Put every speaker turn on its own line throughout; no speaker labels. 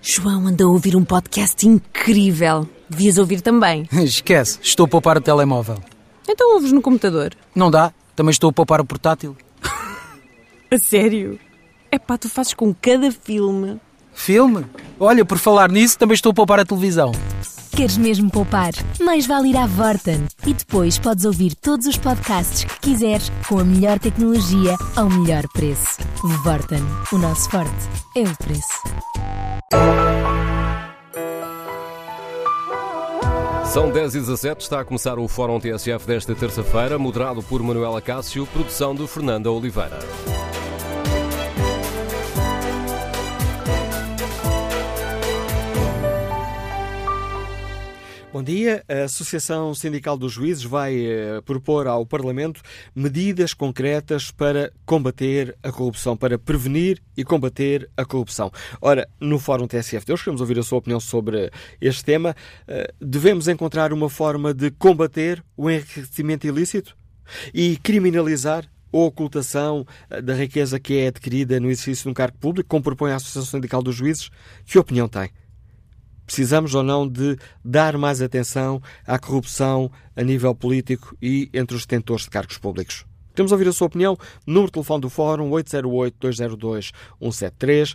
João anda a ouvir um podcast incrível. Devias ouvir também.
Esquece, estou a poupar o telemóvel.
Então ouves no computador?
Não dá, também estou a poupar o portátil.
A sério? Epá, tu fazes com cada filme.
Filme? Olha, por falar nisso, também estou a poupar a televisão.
Queres mesmo poupar? Mais vale ir à Vorten. E depois podes ouvir todos os podcasts que quiseres com a melhor tecnologia ao melhor preço. Vorten. O nosso forte é o preço.
São 10h17, está a começar o Fórum TSF desta terça-feira, moderado por Manuela Cássio, produção de Fernanda Oliveira.
Bom dia. A Associação Sindical dos Juízes vai propor ao Parlamento medidas concretas para combater a corrupção, para prevenir e combater a corrupção. Ora, no Fórum TSF de hoje, queremos ouvir a sua opinião sobre este tema. Devemos encontrar uma forma de combater o enriquecimento ilícito e criminalizar a ocultação da riqueza que é adquirida no exercício de um cargo público, como propõe a Associação Sindical dos Juízes. Que opinião tem? Precisamos ou não de dar mais atenção à corrupção a nível político e entre os detentores de cargos públicos? Queremos ouvir a sua opinião. Número de telefone do Fórum 808-202-173,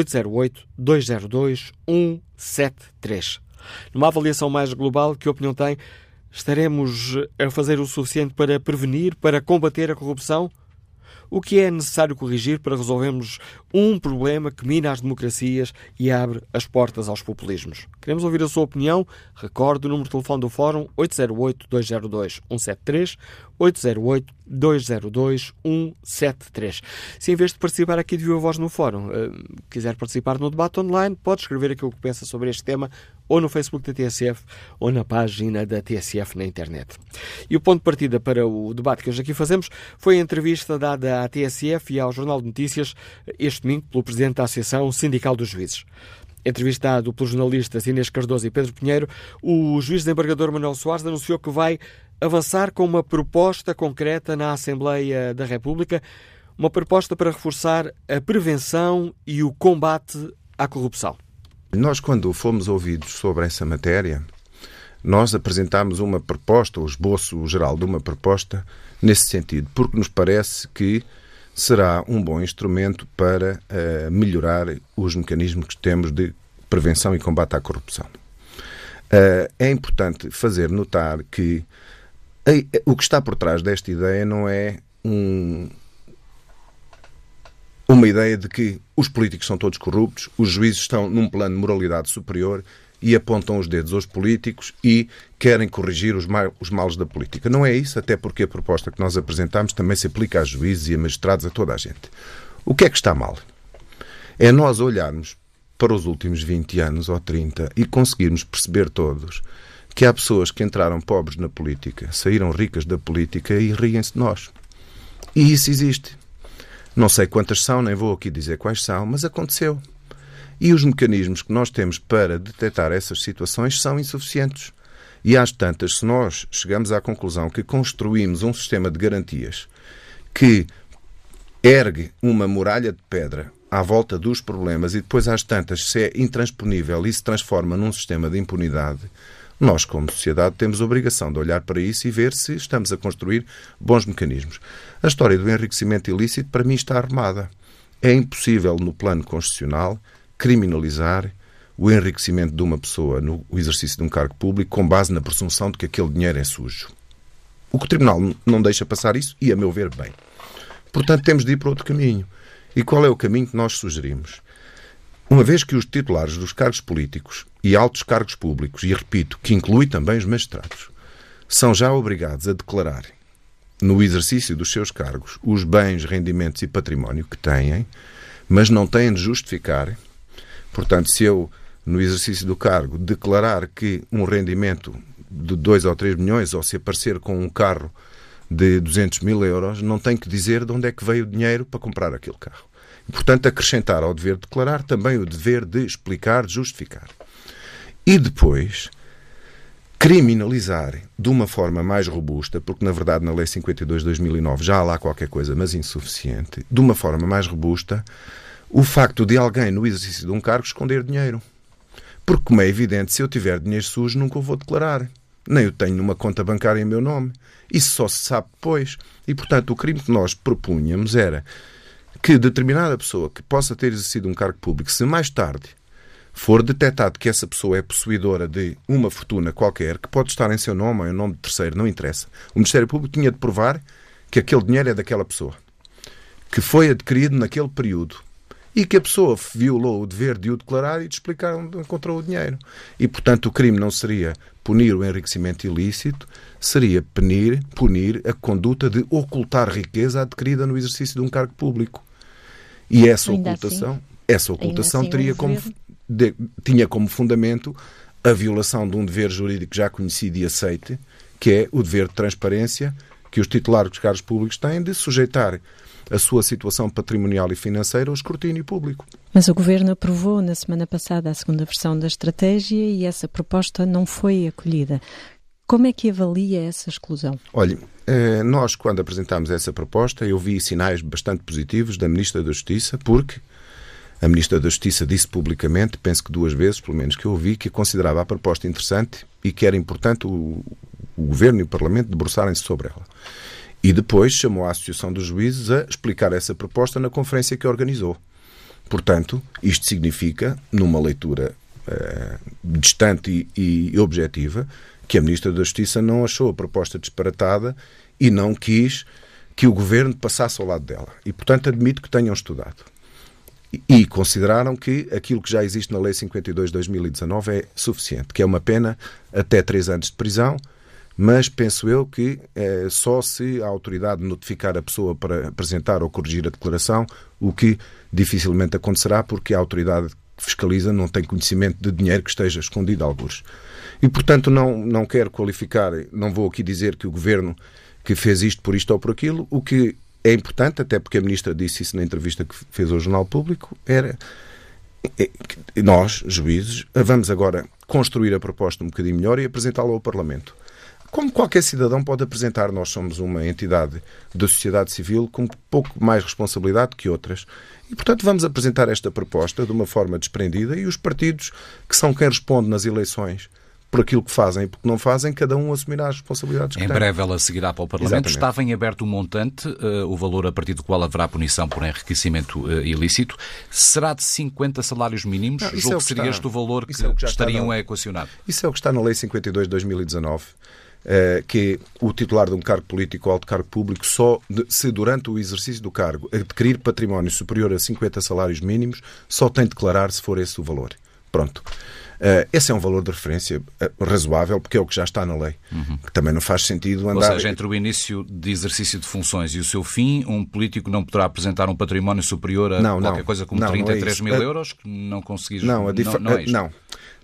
808-202-173. Numa avaliação mais global, que opinião tem? Estaremos a fazer o suficiente para prevenir, para combater a corrupção? O que é necessário corrigir para resolvermos um problema que mina as democracias e abre as portas aos populismos? Queremos ouvir a sua opinião. Recorde o número de telefone do Fórum 808-202-173, 808-202-173. Se em vez de participar aqui de viva voz no Fórum, quiser participar no debate online, pode escrever aquilo que pensa sobre este tema ou no Facebook da TSF ou na página da TSF na internet. E o ponto de partida para o debate que hoje aqui fazemos foi a entrevista dada à TSF e ao Jornal de Notícias este domingo pelo Presidente da Associação Sindical dos Juízes. Entrevistado pelos jornalistas Inês Cardoso e Pedro Pinheiro, o juiz desembargador Manuel Soares anunciou que vai avançar com uma proposta concreta na Assembleia da República, uma proposta para reforçar a prevenção e o combate à corrupção.
Nós, quando fomos ouvidos sobre essa matéria, nós apresentámos uma proposta, o esboço geral de uma proposta, nesse sentido, porque nos parece que será um bom instrumento para melhorar os mecanismos que temos de prevenção e combate à corrupção. É importante fazer notar que o que está por trás desta ideia não é uma ideia de que os políticos são todos corruptos, os juízes estão num plano de moralidade superior e apontam os dedos aos políticos e querem corrigir os males da política. Não é isso, até porque a proposta que nós apresentamos também se aplica a juízes e a magistrados, a toda a gente. O que é que está mal? É nós olharmos para os últimos 20 anos ou 30 e conseguirmos perceber todos que há pessoas que entraram pobres na política, saíram ricas da política e riem-se de nós. E isso existe. Não sei quantas são, nem vou aqui dizer quais são, mas aconteceu. E os mecanismos que nós temos para detectar essas situações são insuficientes. E às tantas, se nós chegamos à conclusão que construímos um sistema de garantias que ergue uma muralha de pedra à volta dos problemas e depois às tantas se é intransponível e se transforma num sistema de impunidade, nós, como sociedade, temos a obrigação de olhar para isso e ver se estamos a construir bons mecanismos. A história do enriquecimento ilícito, para mim, está armada. É impossível, no plano constitucional, criminalizar o enriquecimento de uma pessoa no exercício de um cargo público com base na presunção de que aquele dinheiro é sujo. O que o Tribunal não deixa passar isso e, a meu ver, bem. Portanto, temos de ir para outro caminho. E qual é o caminho que nós sugerimos? Uma vez que os titulares dos cargos políticos e altos cargos públicos, e repito, que inclui também os magistrados, são já obrigados a declarar no exercício dos seus cargos os bens, rendimentos e património que têm, mas não têm de justificar. Portanto, se eu, no exercício do cargo, declarar que um rendimento de 2 ou 3 milhões, ou se aparecer com um carro de 200 mil euros, não tenho que dizer de onde é que veio o dinheiro para comprar aquele carro. E, portanto, acrescentar ao dever de declarar também o dever de explicar, de justificar. E depois, criminalizar de uma forma mais robusta, porque, na verdade, na Lei 52 de 2009 já há lá qualquer coisa, mas insuficiente, de uma forma mais robusta, o facto de alguém, no exercício de um cargo, esconder dinheiro. Porque, como é evidente, se eu tiver dinheiro sujo, nunca o vou declarar. Nem eu tenho numa conta bancária em meu nome. Isso só se sabe depois. E, portanto, o crime que nós propunhamos era que determinada pessoa que possa ter exercido um cargo público, se mais tarde for detectado que essa pessoa é possuidora de uma fortuna qualquer, que pode estar em seu nome ou em nome de terceiro, não interessa, o Ministério Público tinha de provar que aquele dinheiro é daquela pessoa, que foi adquirido naquele período e que a pessoa violou o dever de o declarar e de explicar onde encontrou o dinheiro. E, portanto, o crime não seria punir o enriquecimento ilícito, seria punir a conduta de ocultar riqueza adquirida no exercício de um cargo público. E essa ocultação tinha como fundamento a violação de um dever jurídico já conhecido e aceite, que é o dever de transparência que os titulares dos cargos públicos têm de sujeitar a sua situação patrimonial e financeira ao escrutínio público.
Mas o Governo aprovou na semana passada a segunda versão da estratégia e essa proposta não foi acolhida. Como é que avalia essa exclusão?
Olha, nós quando apresentámos essa proposta, eu vi sinais bastante positivos da Ministra da Justiça, porque a Ministra da Justiça disse publicamente, penso que 2 vezes, pelo menos que eu ouvi, que considerava a proposta interessante e que era importante o Governo e o Parlamento debruçarem-se sobre ela. E depois chamou a Associação dos Juízes a explicar essa proposta na conferência que organizou. Portanto, isto significa, numa leitura distante e objetiva, que a Ministra da Justiça não achou a proposta disparatada e não quis que o Governo passasse ao lado dela. E, portanto, admito que tenham estudado. E consideraram que aquilo que já existe na Lei 52 de 2019 é suficiente, que é uma pena até 3 anos de prisão, mas penso eu que só se a autoridade notificar a pessoa para apresentar ou corrigir a declaração, o que dificilmente acontecerá porque a autoridade que fiscaliza não tem conhecimento de dinheiro que esteja escondido a algures. E, portanto, não quero qualificar, não vou aqui dizer que o Governo que fez isto por isto ou por aquilo, o que é importante, até porque a Ministra disse isso na entrevista que fez ao Jornal Público, nós, juízes, vamos agora construir a proposta um bocadinho melhor e apresentá-la ao Parlamento. Como qualquer cidadão pode apresentar, nós somos uma entidade da sociedade civil com pouco mais responsabilidade que outras. E, portanto, vamos apresentar esta proposta de uma forma desprendida e os partidos, que são quem responde nas eleições por aquilo que fazem e por que não fazem, cada um assumirá as responsabilidades que tem.
Em breve ela seguirá para o Parlamento.
Exatamente.
Estava em aberto um montante, o valor a partir do qual haverá punição por enriquecimento ilícito. Será de 50 salários mínimos? Julgo que seria este o valor que estariam a equacionar.
Isso é o que está na Lei 52 de 2019. Que o titular de um cargo político ou alto cargo público se durante o exercício do cargo adquirir património superior a 50 salários mínimos, só tem de declarar se for esse o valor. Pronto. Esse é um valor de referência razoável, porque é o que já está na lei. Que também não faz sentido andar...
Ou seja, entre o início de exercício de funções e o seu fim, um político não poderá apresentar um património superior a qualquer coisa como 33 mil euros, que não conseguis... Não é isto.
Não.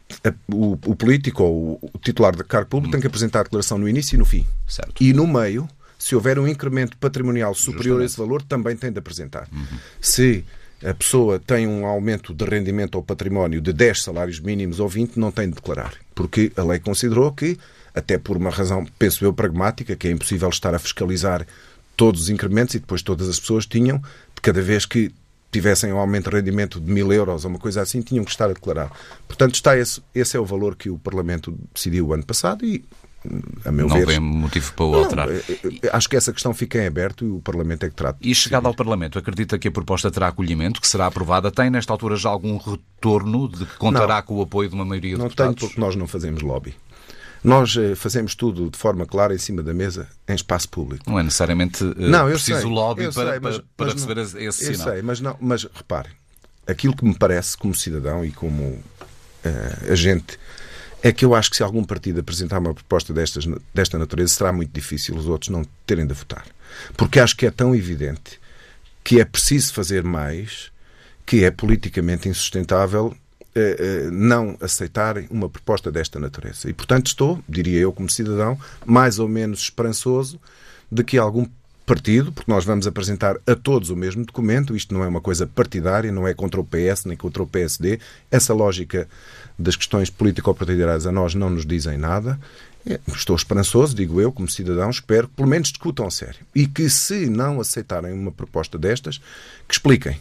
O político ou o titular de cargo público tem que apresentar a declaração no início e no fim.
Certo.
E no meio, se houver um incremento patrimonial superior a esse valor, também tem de apresentar. Se a pessoa tem um aumento de rendimento ou património de 10 salários mínimos ou 20, não tem de declarar. Porque a lei considerou que, até por uma razão, penso eu, pragmática, que é impossível estar a fiscalizar todos os incrementos e depois todas as pessoas tinham, de cada vez que tivessem um aumento de rendimento de 1.000 euros ou uma coisa assim, tinham que estar a declarar. Portanto, esse é o valor que o Parlamento decidiu o ano passado e, a meu ver...
Não vê motivo para o alterar.
Acho que essa questão fica em aberto e o Parlamento é que trata.
E chegado ao Parlamento, acredita que a proposta terá acolhimento, que será aprovada? Tem, nesta altura, já algum retorno de que contará com o apoio de uma maioria de deputados?
Não tenho, porque nós não fazemos lobby. Nós fazemos tudo de forma clara em cima da mesa, em espaço público.
Não é necessariamente preciso lobby para receber esse sinal.
Eu sei, mas repare, aquilo que me parece como cidadão e como agente é que eu acho que se algum partido apresentar uma proposta desta natureza, será muito difícil os outros não terem de votar. Porque acho que é tão evidente que é preciso fazer mais, que é politicamente insustentável não aceitarem uma proposta desta natureza. E, portanto, estou, diria eu como cidadão, mais ou menos esperançoso de que algum partido, porque nós vamos apresentar a todos o mesmo documento, isto não é uma coisa partidária, não é contra o PS nem contra o PSD, essa lógica das questões político-partidárias a nós não nos dizem nada. Estou esperançoso, digo eu, como cidadão, espero que pelo menos discutam a sério. E que, se não aceitarem uma proposta destas, que expliquem.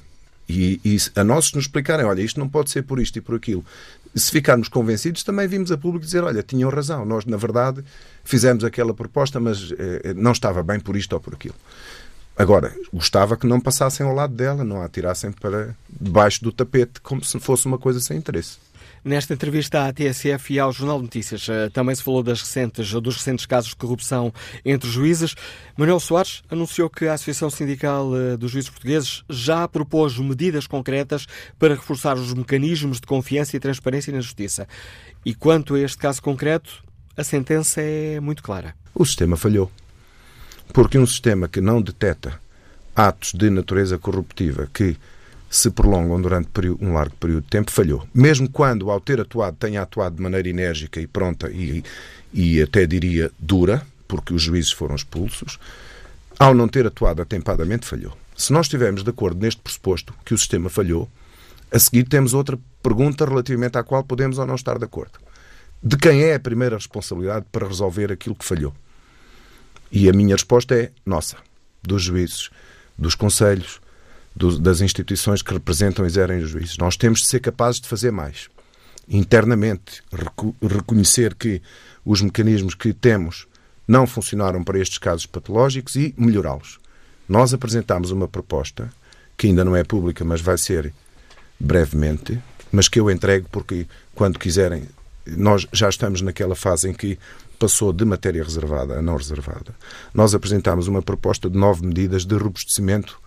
E a nós nos explicarem, olha, isto não pode ser por isto e por aquilo. Se ficarmos convencidos, também vimos a público dizer, olha, tinham razão, nós, na verdade, fizemos aquela proposta, mas não estava bem por isto ou por aquilo. Agora, gostava que não passassem ao lado dela, não a atirassem para debaixo do tapete, como se fosse uma coisa sem interesse.
Nesta entrevista à TSF e ao Jornal de Notícias, também se falou dos recentes casos de corrupção entre juízes. Manuel Soares anunciou que a Associação Sindical dos Juízes Portugueses já propôs medidas concretas para reforçar os mecanismos de confiança e transparência na Justiça. E quanto a este caso concreto, a sentença é muito clara.
O sistema falhou. Porque um sistema que não detecta atos de natureza corruptiva que se prolongam durante um largo período de tempo, falhou. Mesmo quando, ao ter atuado, tenha atuado de maneira enérgica e pronta e até diria dura, porque os juízes foram expulsos, ao não ter atuado atempadamente, falhou. Se nós estivermos de acordo neste pressuposto que o sistema falhou, a seguir temos outra pergunta relativamente à qual podemos ou não estar de acordo. De quem é a primeira responsabilidade para resolver aquilo que falhou? E a minha resposta é nossa, dos juízes, dos conselhos, das instituições que representam e exercem os juízes. Nós temos de ser capazes de fazer mais. Internamente, reconhecer que os mecanismos que temos não funcionaram para estes casos patológicos e melhorá-los. Nós apresentámos uma proposta, que ainda não é pública, mas vai ser brevemente, mas que eu entrego porque, quando quiserem, nós já estamos naquela fase em que passou de matéria reservada a não reservada. Nós apresentámos uma proposta de 9 medidas de robustecimento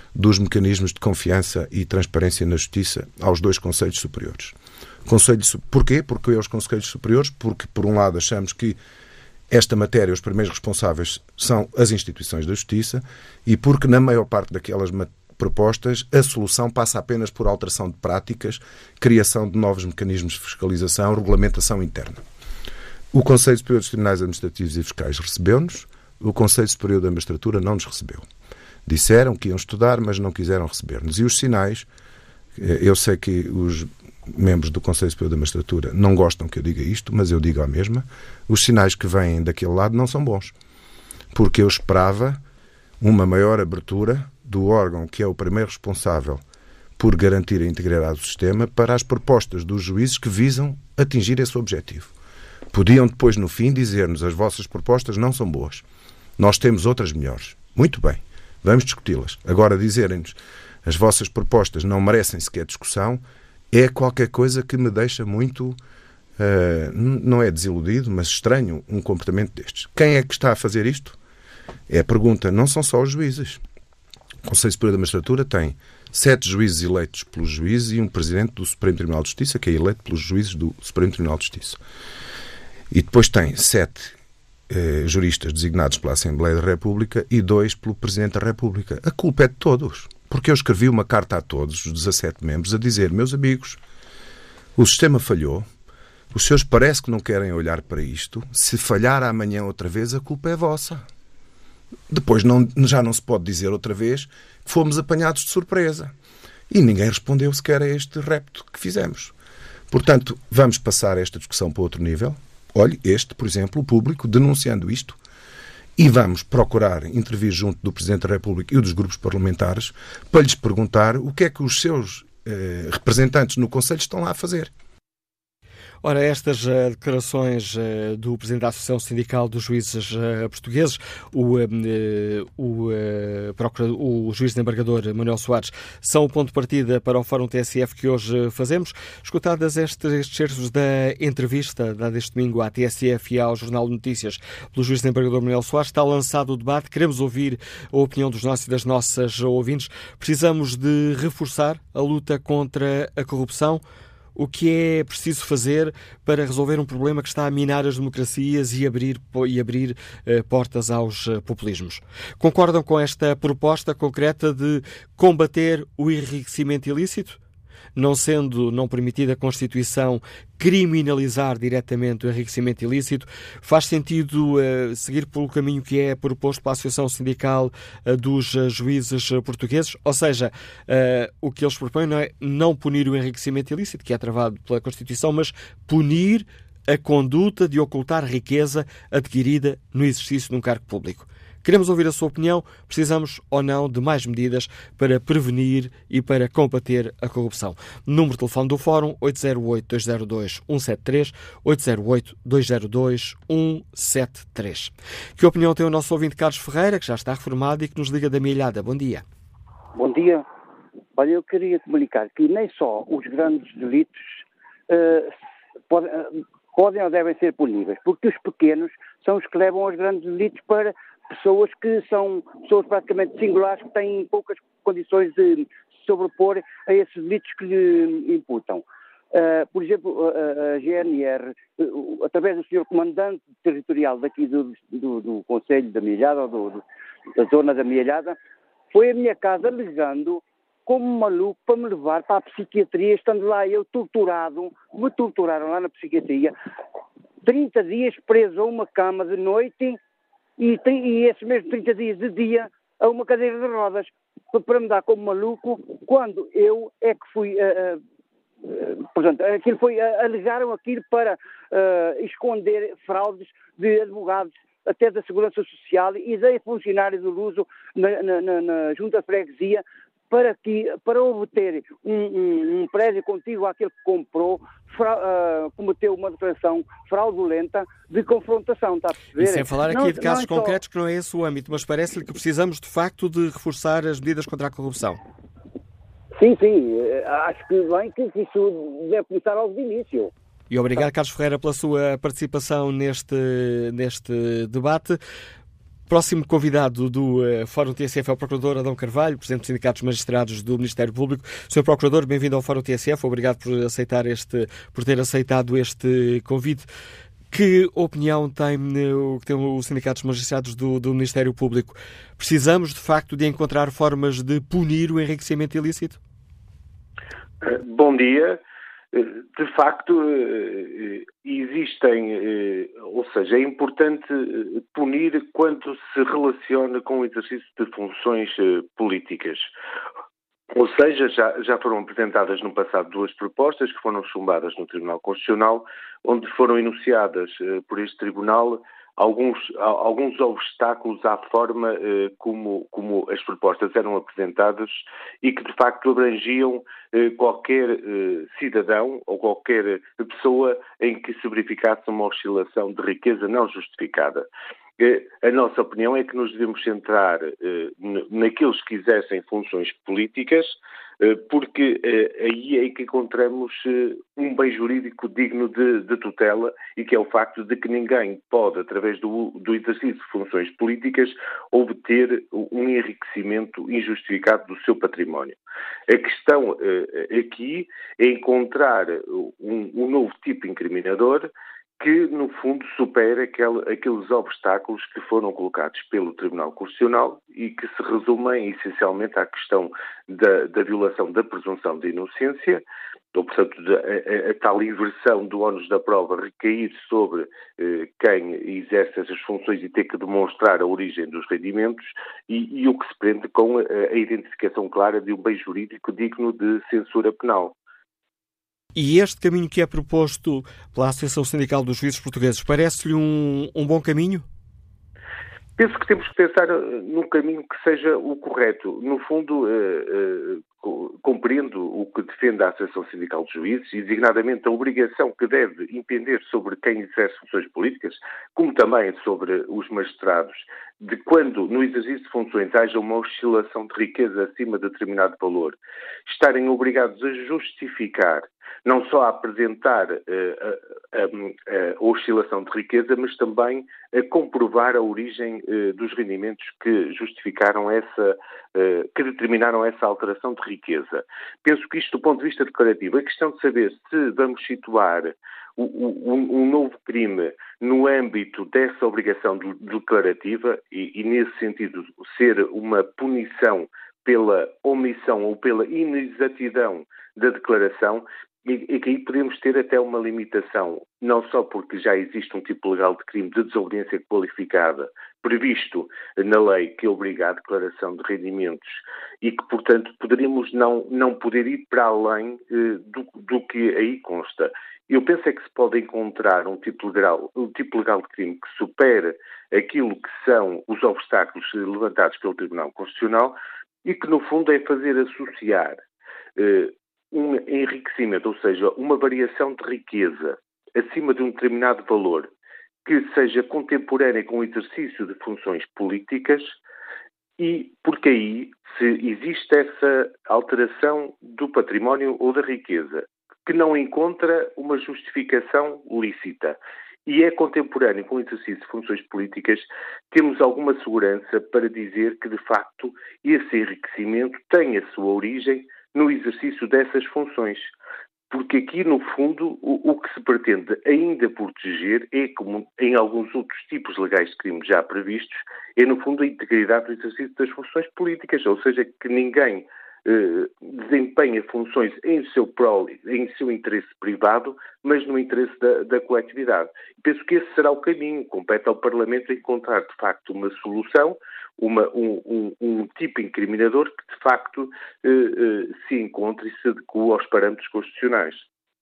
dos mecanismos de confiança e transparência na Justiça aos 2 Conselhos Superiores. Porquê? Porque aos Conselhos Superiores, porque, por um lado, achamos que esta matéria, os primeiros responsáveis são as instituições da Justiça e porque, na maior parte daquelas propostas, a solução passa apenas por alteração de práticas, criação de novos mecanismos de fiscalização, regulamentação interna. O Conselho Superior dos Tribunais Administrativos e Fiscais recebeu-nos, o Conselho Superior da Magistratura não nos recebeu. Disseram que iam estudar, mas não quiseram receber-nos. E os sinais, eu sei que os membros do Conselho Superior da Magistratura não gostam que eu diga isto, mas eu digo a mesma, os sinais que vêm daquele lado não são bons. Porque eu esperava uma maior abertura do órgão que é o primeiro responsável por garantir a integridade do sistema para as propostas dos juízes que visam atingir esse objetivo. Podiam depois, no fim, dizer-nos as vossas propostas não são boas. Nós temos outras melhores. Muito bem. Vamos discuti-las. Agora, dizerem-nos as vossas propostas não merecem sequer discussão é qualquer coisa que me deixa muito, não é desiludido, mas estranho um comportamento destes. Quem é que está a fazer isto? É a pergunta. Não são só os juízes. O Conselho Superior da Magistratura tem 7 juízes eleitos pelos juízes e um presidente do Supremo Tribunal de Justiça que é eleito pelos juízes do Supremo Tribunal de Justiça. E depois tem 7 juristas designados pela Assembleia da República e 2 pelo Presidente da República. A culpa é de todos. Porque eu escrevi uma carta a todos, os 17 membros, a dizer, meus amigos, o sistema falhou, os senhores parece que não querem olhar para isto, se falhar amanhã outra vez, a culpa é vossa. Depois já não se pode dizer outra vez que fomos apanhados de surpresa. E ninguém respondeu sequer a este repto que fizemos. Portanto, vamos passar esta discussão para outro nível. Olhe, por exemplo, o público denunciando isto, e vamos procurar intervir junto do Presidente da República e dos grupos parlamentares para lhes perguntar o que é que os seus representantes no Conselho estão lá a fazer.
Ora, estas declarações do Presidente da Associação Sindical dos Juízes Portugueses, o juiz desembargador Manuel Soares, são o ponto de partida para o Fórum TSF que hoje fazemos. Escutadas estes certos da entrevista dada este domingo à TSF e ao Jornal de Notícias pelo juiz desembargador Manuel Soares, está lançado o debate. Queremos ouvir a opinião dos nossos e das nossas ouvintes. Precisamos de reforçar a luta contra a corrupção. O que é preciso fazer para resolver um problema que está a minar as democracias e abrir portas aos populismos? Concordam com esta proposta concreta de combater o enriquecimento ilícito? Não sendo não permitida a Constituição criminalizar diretamente o enriquecimento ilícito, faz sentido seguir pelo caminho que é proposto pela Associação Sindical dos Juízes Portugueses? Ou seja, o que eles propõem não é não punir o enriquecimento ilícito, que é travado pela Constituição, mas punir a conduta de ocultar riqueza adquirida no exercício de um cargo público. Queremos ouvir a sua opinião. Precisamos ou não de mais medidas para prevenir e para combater a corrupção? Número de telefone do Fórum 808-202-173, 808-202-173. Que opinião tem o nosso ouvinte Carlos Ferreira, que já está reformado e que nos liga da Milhada? Bom dia.
Bom dia. Olha, eu queria comunicar que nem só os grandes delitos podem ou devem ser puníveis, porque os pequenos são os que levam aos grandes delitos para pessoas que são pessoas praticamente singulares, que têm poucas condições de se sobrepor a esses delitos que lhe imputam. Por exemplo, a GNR, através do Sr. Comandante Territorial daqui do Conselho da Milhada, ou da zona da Milhada, foi à minha casa alegando como maluco para me levar para a psiquiatria, estando lá eu torturado, me torturaram lá na psiquiatria, 30 dias preso a uma cama de noite e esses mesmos 30 dias de dia a uma cadeira de rodas, para me dar como maluco, quando eu é que fui... portanto, aquilo foi, alegaram aquilo para esconder fraudes de advogados, até da Segurança Social e de funcionários do Luso na Junta de Freguesia, para obter um prédio contíguo àquele que comprou, cometeu uma declaração fraudulenta de confrontação, está a perceber?
E sem falar aqui de casos concretos, que não é esse o âmbito, mas parece-lhe que precisamos de facto de reforçar as medidas contra a corrupção.
Sim, acho que bem que isso deve começar logo de início.
E obrigado, Carlos Ferreira, pela sua participação neste debate. Próximo convidado do Fórum TSF é o Procurador Adão Carvalho, Presidente do Sindicato dos Magistrados do Ministério Público. Sr. Procurador, bem-vindo ao Fórum TSF. Obrigado por ter aceitado este convite. Que opinião tem o Sindicato dos Magistrados do Ministério Público? Precisamos, de facto, de encontrar formas de punir o enriquecimento ilícito?
Bom dia. De facto, existem, ou seja, é importante punir quanto se relaciona com o exercício de funções políticas. Ou seja, já foram apresentadas no passado 2 propostas que foram chumbadas no Tribunal Constitucional, onde foram enunciadas por este Tribunal alguns obstáculos à forma como as propostas eram apresentadas e que de facto abrangiam qualquer cidadão ou qualquer pessoa em que se verificasse uma oscilação de riqueza não justificada. A nossa opinião é que nos devemos centrar naqueles que exercem funções políticas, porque aí é que encontramos um bem jurídico digno de tutela e que é o facto de que ninguém pode, através do exercício de funções políticas, obter um enriquecimento injustificado do seu património. A questão aqui é encontrar um novo tipo incriminador que, no fundo, supera aqueles obstáculos que foram colocados pelo Tribunal Constitucional e que se resumem essencialmente à questão da violação da presunção de inocência, ou, portanto, a tal inversão do ónus da prova recair sobre quem exerce essas funções e ter que demonstrar a origem dos rendimentos e o que se prende com a identificação clara de um bem jurídico digno de censura penal.
E este caminho que é proposto pela Associação Sindical dos Juízes Portugueses, parece-lhe um bom caminho?
Penso que temos que pensar num caminho que seja o correto. No fundo, compreendo o que defende a Associação Sindical dos Juízes, e designadamente a obrigação que deve impender sobre quem exerce funções políticas, como também sobre os magistrados, de quando no exercício de funções haja uma oscilação de riqueza acima de determinado valor, estarem obrigados a justificar, não só a apresentar a oscilação de riqueza, mas também a comprovar a origem dos rendimentos que justificaram que determinaram essa alteração de riqueza. Penso que isto, do ponto de vista declarativo, a questão de saber se vamos situar um novo crime no âmbito dessa obrigação declarativa e nesse sentido, ser uma punição pela omissão ou pela inexatidão da declaração, e que aí podemos ter até uma limitação, não só porque já existe um tipo legal de crime de desobediência qualificada previsto na lei que obriga à declaração de rendimentos e que, portanto, poderíamos não poder ir para além do que aí consta. Eu penso é que se pode encontrar um tipo legal de crime que supere aquilo que são os obstáculos levantados pelo Tribunal Constitucional e que, no fundo, é fazer associar um enriquecimento, ou seja, uma variação de riqueza acima de um determinado valor que seja contemporânea com o exercício de funções políticas e porque aí, se existe essa alteração do património ou da riqueza, que não encontra uma justificação lícita e é contemporâneo com o exercício de funções políticas, temos alguma segurança para dizer que, de facto, esse enriquecimento tem a sua origem no exercício dessas funções. Porque aqui, no fundo, o que se pretende ainda proteger é, como em alguns outros tipos legais de crimes já previstos, é, no fundo, a integridade do exercício das funções políticas, ou seja, que ninguém desempenha funções em seu interesse privado, mas no interesse da coletividade. Penso que esse será o caminho. Compete ao Parlamento encontrar, de facto, uma solução, um tipo incriminador que, de facto, se encontre e se adeque aos parâmetros constitucionais.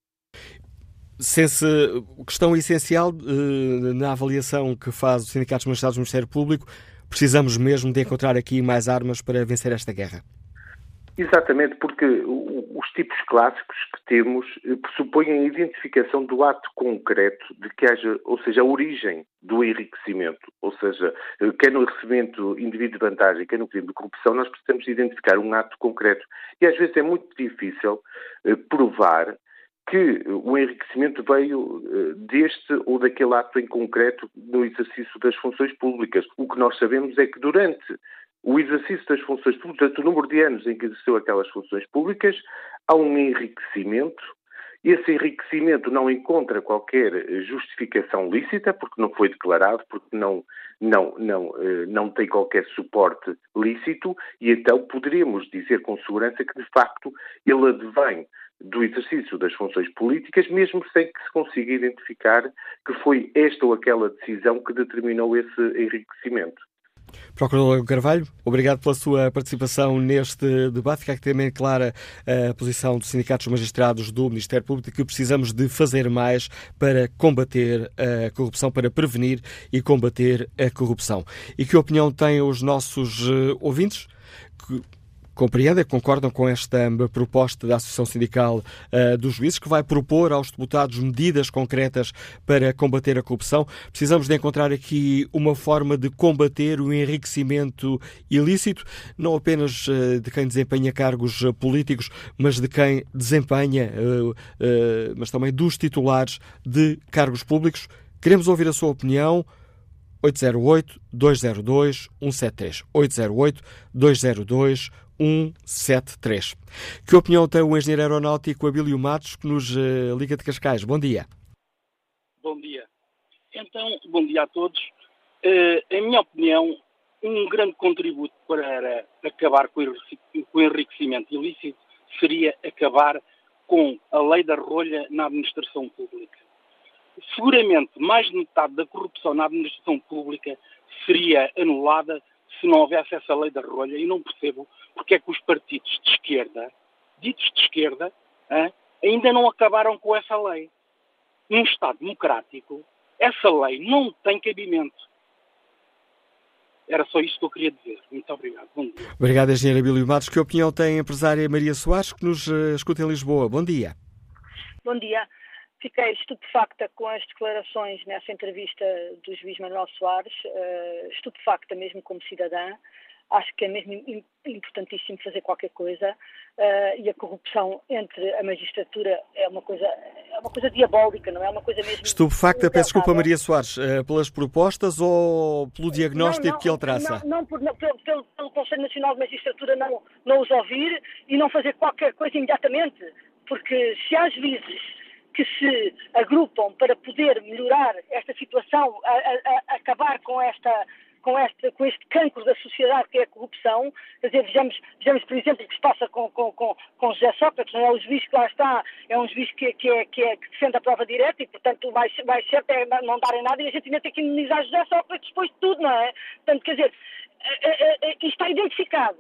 Questão essencial na avaliação que faz o Sindicato dos Magistrados do Ministério Público, precisamos mesmo de encontrar aqui mais armas para vencer esta guerra.
Exatamente, porque os tipos clássicos que temos pressupõem a identificação do ato concreto de que haja, ou seja, a origem do enriquecimento, ou seja, quer no recebimento indevido de vantagem, quer no crime de corrupção, nós precisamos identificar um ato concreto. E às vezes é muito difícil provar que o enriquecimento veio deste ou daquele ato em concreto no exercício das funções públicas. O que nós sabemos é que durante o exercício das funções públicas, durante o número de anos em que exerceu aquelas funções públicas, há um enriquecimento. Esse enriquecimento não encontra qualquer justificação lícita, porque não foi declarado, porque não tem qualquer suporte lícito, e então poderemos dizer com segurança que, de facto, ele advém do exercício das funções políticas, mesmo sem que se consiga identificar que foi esta ou aquela decisão que determinou esse enriquecimento.
Procurador Carvalho, obrigado pela sua participação neste debate. Fica aqui também clara a posição dos sindicatos magistrados do Ministério Público, que precisamos de fazer mais para combater a corrupção, para prevenir e combater a corrupção. E que opinião têm os nossos ouvintes? Compreendem, concordam com esta proposta da Associação Sindical dos Juízes, que vai propor aos deputados medidas concretas para combater a corrupção. Precisamos de encontrar aqui uma forma de combater o enriquecimento ilícito, não apenas de quem desempenha cargos políticos, mas de quem desempenha, mas também dos titulares de cargos públicos. Queremos ouvir a sua opinião. 808-202-173. 808-202-173. Que opinião tem o engenheiro aeronáutico Abílio Matos, que nos liga de Cascais? Bom dia.
Bom dia. Então, bom dia a todos. Em minha opinião, um grande contributo para acabar com o enriquecimento ilícito seria acabar com a lei da rolha na administração pública. Seguramente, mais de metade da corrupção na administração pública seria anulada se não houvesse essa lei da rolha, e não percebo porque é que os partidos de esquerda, ditos de esquerda, ainda não acabaram com essa lei. Num Estado democrático, essa lei não tem cabimento. Era só isto que eu queria dizer. Muito obrigado. Bom dia.
Obrigado, engenheiro Abílio Matos. Que opinião tem a empresária Maria Soares, que nos escuta em Lisboa? Bom dia.
Bom dia. Fiquei estupefacta com as declarações nessa entrevista do juiz Manuel Soares, estupefacta mesmo como cidadã. Acho que é mesmo importantíssimo fazer qualquer coisa, e a corrupção entre a magistratura é uma coisa diabólica, não é? Uma coisa mesmo...
Estupefacta, peço desculpa, Maria Soares, pelas propostas ou pelo diagnóstico que ele traça?
Não, pelo Conselho Nacional de Magistratura não os ouvir e não fazer qualquer coisa imediatamente, porque se há juízes que se agrupam para poder melhorar esta situação, acabar com este cancro da sociedade que é a corrupção. Quer dizer, vejamos por exemplo, o que se passa com José Sócrates, não é? O juiz que lá está é um juiz que defende a prova direta e, portanto, o mais certo é não darem nada e a gente ainda tem que imunizar José Sócrates depois de tudo, não é? Portanto, quer dizer, isto está identificado.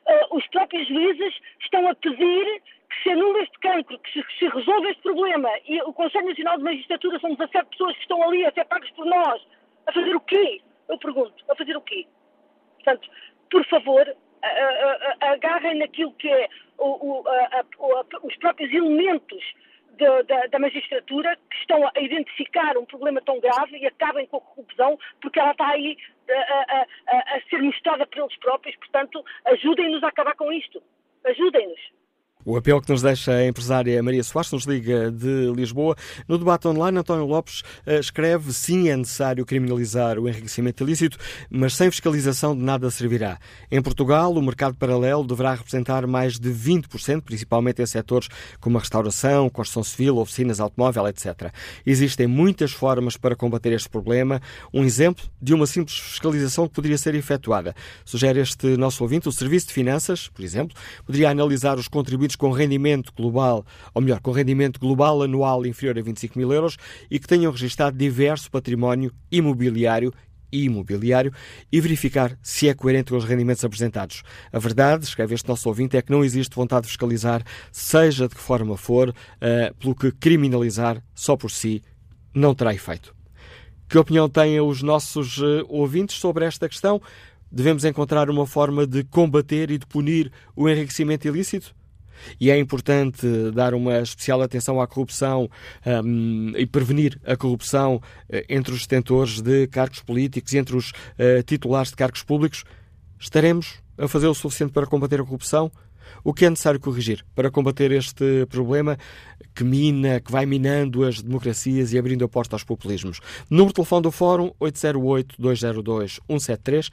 os próprios juízes estão a pedir que se anule este cancro, que se resolva este problema. E o Conselho Nacional de Magistratura são 17 pessoas que estão ali a ser pagas por nós. A fazer o quê? Eu pergunto, a fazer o quê? Portanto, por favor, agarrem naquilo que é os próprios elementos da magistratura que estão a identificar um problema tão grave e acabem com a corrupção, porque ela está aí a ser mostrada por eles próprios. Portanto, ajudem-nos a acabar com isto. Ajudem-nos.
O apelo que nos deixa a empresária Maria Soares, nos liga de Lisboa. No debate online, António Lopes escreve: sim, é necessário criminalizar o enriquecimento ilícito, mas sem fiscalização de nada servirá. Em Portugal, o mercado paralelo deverá representar mais de 20%, principalmente em setores como a restauração, construção civil, oficinas, automóvel, etc. Existem muitas formas para combater este problema. Um exemplo de uma simples fiscalização que poderia ser efetuada. Sugere este nosso ouvinte: o Serviço de Finanças, por exemplo, poderia analisar os contribuintes com rendimento global, ou melhor, com rendimento global anual inferior a 25 mil euros e que tenham registado diverso património imobiliário e verificar se é coerente com os rendimentos apresentados. A verdade, escreve este nosso ouvinte, é que não existe vontade de fiscalizar, seja de que forma for, pelo que criminalizar só por si não terá efeito. Que opinião têm os nossos ouvintes sobre esta questão? Devemos encontrar uma forma de combater e de punir o enriquecimento ilícito? E é importante dar uma especial atenção à corrupção e prevenir a corrupção entre os detentores de cargos políticos e entre os titulares de cargos públicos. Estaremos a fazer o suficiente para combater a corrupção? O que é necessário corrigir para combater este problema que vai minando as democracias e abrindo a porta aos populismos? Número de telefone do Fórum: 808-202-173,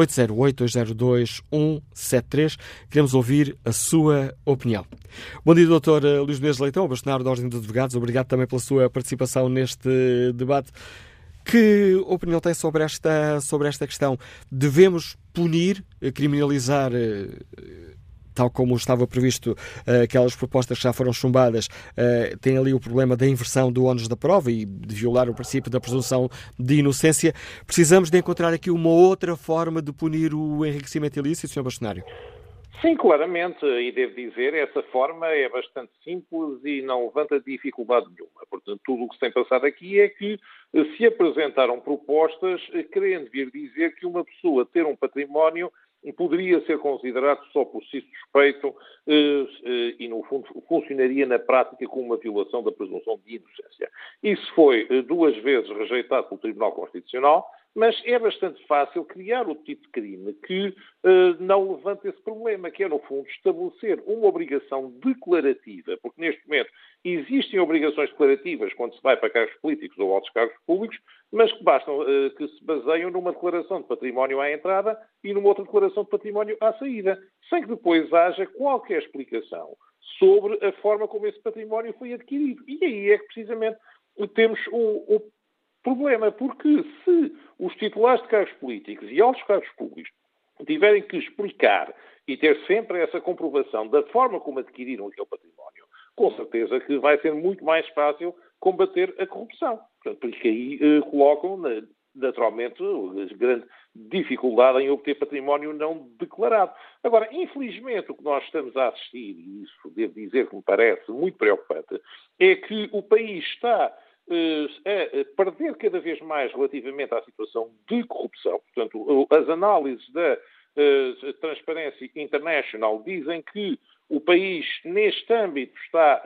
808-202-173. Queremos ouvir a sua opinião. Bom dia, Dr. Luís Menezes Leitão, bastonário da Ordem dos Advogados. Obrigado também pela sua participação neste debate. Que opinião tem sobre esta questão? Devemos punir, criminalizar, tal como estava previsto, aquelas propostas que já foram chumbadas, tem ali o problema da inversão do ónus da prova e de violar o princípio da presunção de inocência. Precisamos de encontrar aqui uma outra forma de punir o enriquecimento ilícito, Sr. Bastonário?
Sim, claramente, e devo dizer, essa forma é bastante simples e não levanta dificuldade nenhuma. Portanto, tudo o que se tem passado aqui é que se apresentaram propostas querendo vir dizer que uma pessoa ter um património poderia ser considerado só por si suspeito e, no fundo, funcionaria na prática como uma violação da presunção de inocência. Isso foi 2 vezes rejeitado pelo Tribunal Constitucional, mas é bastante fácil criar o tipo de crime que não levanta esse problema, que é, no fundo, estabelecer uma obrigação declarativa, porque neste momento existem obrigações declarativas quando se vai para cargos políticos ou outros cargos públicos, mas que se baseiam numa declaração de património à entrada e numa outra declaração de património à saída, sem que depois haja qualquer explicação sobre a forma como esse património foi adquirido. E aí é que, precisamente, temos o problema, porque se os titulares de cargos políticos e altos cargos públicos tiverem que explicar e ter sempre essa comprovação da forma como adquiriram aquele património, com certeza que vai ser muito mais fácil combater a corrupção. Portanto, porque aí colocam, naturalmente, a grande dificuldade em obter património não declarado. Agora, infelizmente, o que nós estamos a assistir, e isso devo dizer que me parece muito preocupante, é que o país está a perder cada vez mais relativamente à situação de corrupção. Portanto, as análises da Transparency International dizem que o país, neste âmbito, está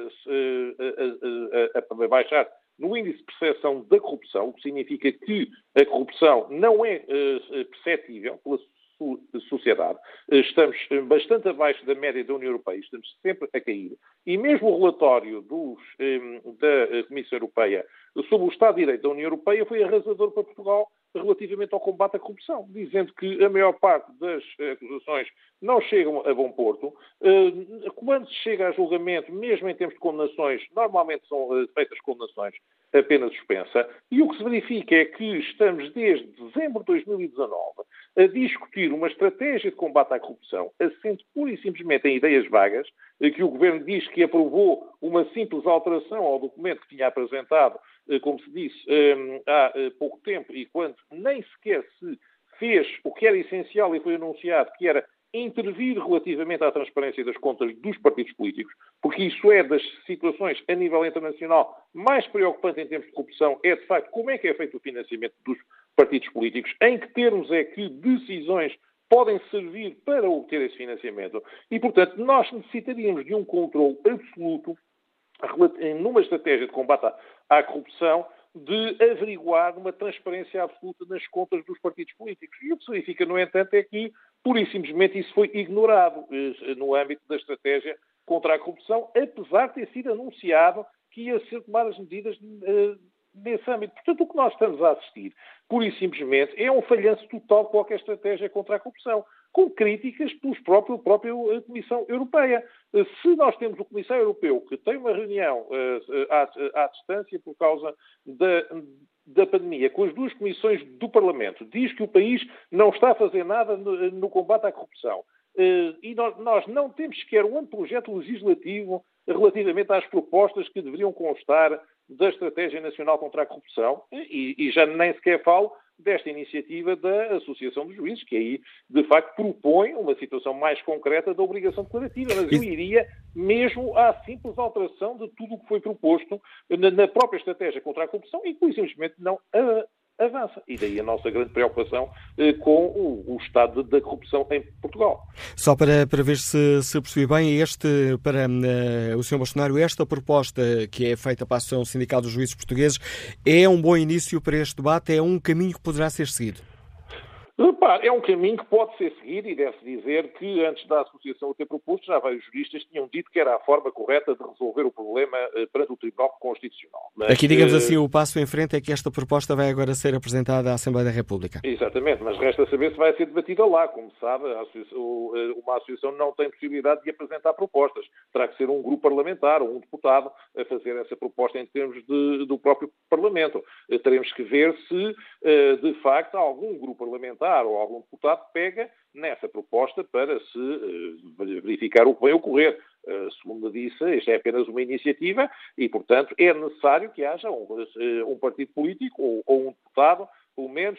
a baixar no índice de percepção da corrupção, o que significa que a corrupção não é perceptível pela sociedade. Estamos bastante abaixo da média da União Europeia, estamos sempre a cair. E mesmo o relatório da Comissão Europeia sobre o Estado de Direito da União Europeia foi arrasador para Portugal relativamente ao combate à corrupção, dizendo que a maior parte das acusações não chegam a bom porto. Quando se chega a julgamento, mesmo em termos de condenações, normalmente são feitas condenações apenas suspensa, e o que se verifica é que estamos desde dezembro de 2019 a discutir uma estratégia de combate à corrupção assente pura e simplesmente em ideias vagas, que o Governo diz que aprovou uma simples alteração ao documento que tinha apresentado, como se disse, há pouco tempo, e quando nem sequer se fez o que era essencial e foi anunciado, que era intervir relativamente à transparência das contas dos partidos políticos, porque isso é das situações a nível internacional mais preocupante em termos de corrupção, é de facto como é que é feito o financiamento dos partidos políticos, em que termos é que decisões podem servir para obter esse financiamento. E, portanto, nós necessitaríamos de um controle absoluto numa estratégia de combate à corrupção, de averiguar uma transparência absoluta nas contas dos partidos políticos. E o que se verifica, no entanto, é que, pura e simplesmente, isso foi ignorado no âmbito da estratégia contra a corrupção, apesar de ter sido anunciado que ia ser tomadas medidas nesse âmbito. Portanto, o que nós estamos a assistir, pura e simplesmente, é um falhanço total de qualquer estratégia contra a corrupção, com críticas pela própria Comissão Europeia. Se nós temos o Comissário Europeu, que tem uma reunião à distância por causa da pandemia, com as duas comissões do Parlamento, diz que o país não está a fazer nada no combate à corrupção, e nós não temos sequer um projeto legislativo relativamente às propostas que deveriam constar da Estratégia Nacional contra a Corrupção, e já nem sequer falo desta iniciativa da Associação dos Juízes, que aí, de facto, propõe uma situação mais concreta da obrigação declarativa. Mas eu iria mesmo à simples alteração de tudo o que foi proposto na própria estratégia contra a corrupção e que, simplesmente, não avança. E daí a nossa grande preocupação com o estado da corrupção em Portugal.
Só para ver se percebi bem, para o Sr. Bolsonaro, esta proposta que é feita para a Associação Sindical dos Juízes Portugueses é um bom início para este debate, é um caminho que poderá ser seguido?
É um caminho que pode ser seguido e deve-se dizer que antes da Associação o ter proposto, já vários juristas tinham dito que era a forma correta de resolver o problema perante o Tribunal Constitucional. Mas, aqui,
digamos assim, o passo em frente é que esta proposta vai agora ser apresentada à Assembleia da República.
Exatamente, mas resta saber se vai ser debatida lá. Como sabe, uma associação não tem possibilidade de apresentar propostas. Terá que ser um grupo parlamentar ou um deputado a fazer essa proposta em termos do próprio Parlamento. Teremos que ver se, de facto, algum grupo parlamentar ou algum deputado pega nessa proposta para se verificar o que vai ocorrer. Segundo disse, esta é apenas uma iniciativa e, portanto, é necessário que haja um partido político ou um deputado, pelo menos,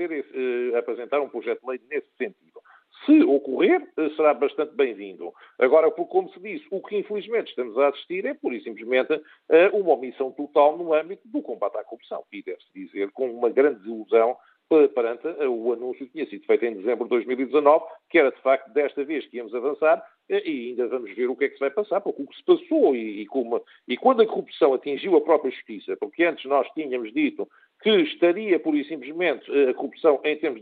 a apresentar um projeto de lei nesse sentido. Se ocorrer, será bastante bem-vindo. Agora, como se disse, o que infelizmente estamos a assistir é, pura e simplesmente, uma omissão total no âmbito do combate à corrupção. E deve-se dizer, com uma grande desilusão, perante o anúncio que tinha sido feito em dezembro de 2019, que era de facto desta vez que íamos avançar, e ainda vamos ver o que é que se vai passar, porque o que se passou e quando a corrupção atingiu a própria justiça, porque antes nós tínhamos dito que estaria pura e simplesmente a corrupção em termos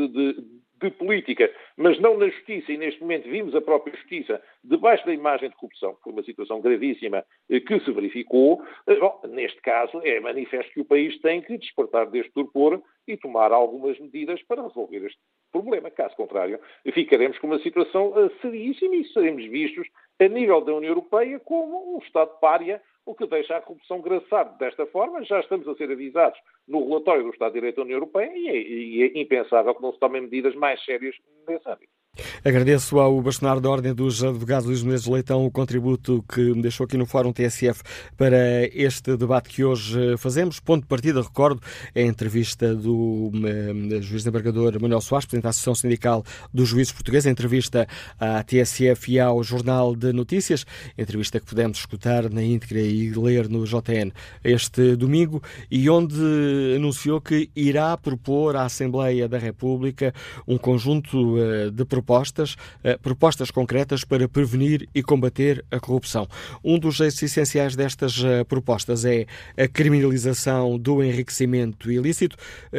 de política, mas não na justiça, e neste momento vimos a própria justiça debaixo da imagem de corrupção, por uma situação gravíssima que se verificou. Neste caso, é manifesto que o país tem que despertar deste torpor e tomar algumas medidas para resolver este problema. Caso contrário, ficaremos com uma situação seríssima e seremos vistos a nível da União Europeia como um Estado pária, o que deixa a corrupção graçar desta forma. Já estamos a ser avisados no relatório do Estado de Direito da União Europeia e é impensável que não se tomem medidas mais sérias nesse âmbito.
Agradeço ao bastonário da Ordem dos Advogados, Luís Menezes Leitão, o contributo que me deixou aqui no Fórum TSF para este debate que hoje fazemos. Ponto de partida, recordo, é a entrevista do juiz desembargador Manuel Soares, presidente da Associação Sindical dos Juízes Portugueses, a entrevista à TSF e ao Jornal de Notícias, entrevista que pudemos escutar na íntegra e ler no JN este domingo, e onde anunciou que irá propor à Assembleia da República um conjunto de propostas concretas para prevenir e combater a corrupção. Um dos eixos essenciais destas propostas é a criminalização do enriquecimento ilícito.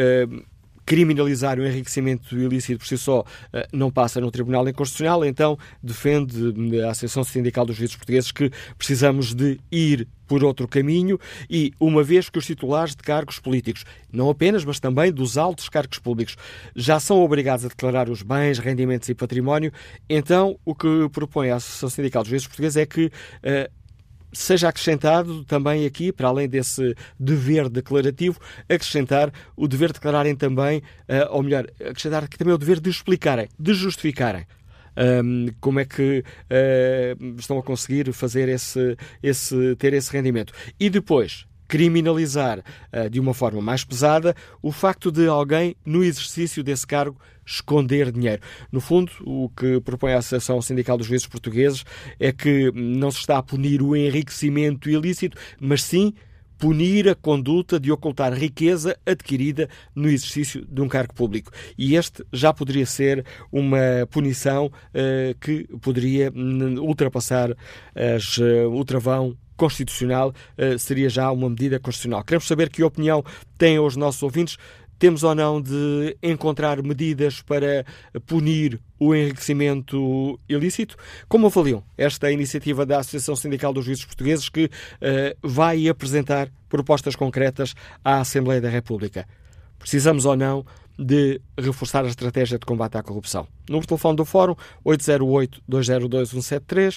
Criminalizar o enriquecimento ilícito por si só não passa no Tribunal Constitucional, então defende a Associação Sindical dos Juízes Portugueses que precisamos de ir por outro caminho e, uma vez que os titulares de cargos políticos, não apenas, mas também dos altos cargos públicos, já são obrigados a declarar os bens, rendimentos e património, então o que propõe a Associação Sindical dos Juízes Portugueses é que seja acrescentado também aqui, para além desse dever declarativo, acrescentar o dever de declararem também, ou melhor, acrescentar aqui também o dever de explicarem, de justificarem como é que estão a conseguir fazer ter esse rendimento. E depois, criminalizar de uma forma mais pesada o facto de alguém, no exercício desse cargo, esconder dinheiro. No fundo, o que propõe a Associação Sindical dos Juízes Portugueses é que não se está a punir o enriquecimento ilícito, mas sim punir a conduta de ocultar riqueza adquirida no exercício de um cargo público. E este já poderia ser uma punição que poderia ultrapassar o travão constitucional, seria já uma medida constitucional. Queremos saber que opinião têm os nossos ouvintes. Temos ou não de encontrar medidas para punir o enriquecimento ilícito? Como avaliam esta iniciativa da Associação Sindical dos Juízes Portugueses que vai apresentar propostas concretas à Assembleia da República? Precisamos ou não de reforçar a estratégia de combate à corrupção? Número de telefone do Fórum 808-202-173,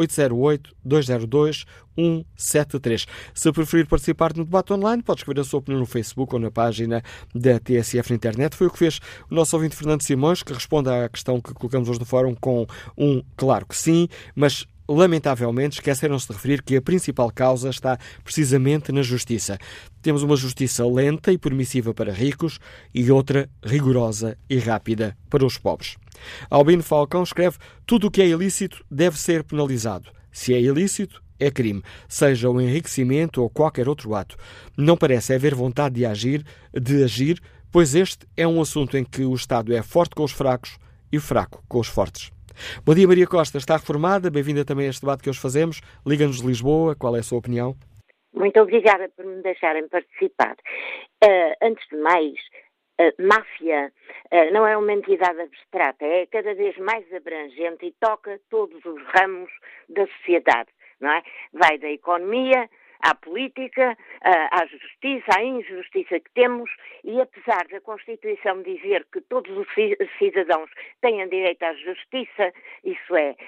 808-202-173. Se preferir participar no debate online, pode escrever a sua opinião no Facebook ou na página da TSF na internet. Foi o que fez o nosso ouvinte Fernando Simões, que responde à questão que colocamos hoje no Fórum com um claro que sim, mas lamentavelmente esqueceram-se de referir que a principal causa está precisamente na justiça. Temos uma justiça lenta e permissiva para ricos e outra rigorosa e rápida para os pobres. Albino Falcão escreve: tudo o que é ilícito deve ser penalizado. Se é ilícito, é crime, seja o enriquecimento ou qualquer outro ato. Não parece haver vontade de agir, pois este é um assunto em que o Estado é forte com os fracos e fraco com os fortes. Bom dia, Maria Costa. Está reformada. Bem-vinda também a este debate que hoje fazemos. Liga-nos de Lisboa. Qual é a sua opinião?
Muito obrigada por me deixarem participar. Antes de mais, máfia não é uma entidade abstrata, é cada vez mais abrangente e toca todos os ramos da sociedade, não é? Vai da economia à política, à justiça, à injustiça que temos, e apesar da Constituição dizer que todos os cidadãos têm direito à justiça, isso é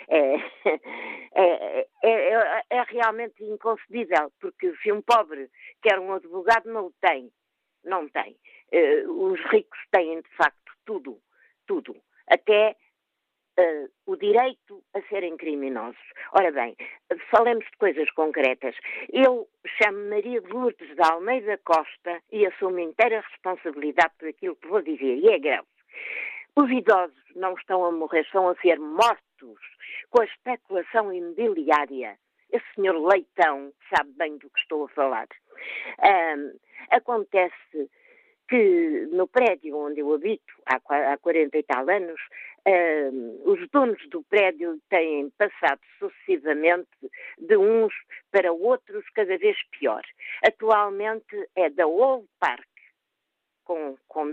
realmente inconcebível, porque se um pobre quer um advogado, não o tem. Não tem. Os ricos têm, de facto, tudo. Até o direito a serem criminosos. Ora bem, falemos de coisas concretas. Eu chamo Maria de Lourdes de Almeida Costa e assumo inteira responsabilidade por aquilo que vou dizer, e é grave. Os idosos não estão a morrer, estão a ser mortos com a especulação imobiliária. Esse senhor Leitão sabe bem do que estou a falar. Acontece que no prédio onde eu habito, há 40 e tal anos, os donos do prédio têm passado sucessivamente de uns para outros cada vez pior. Atualmente é da Old Park, com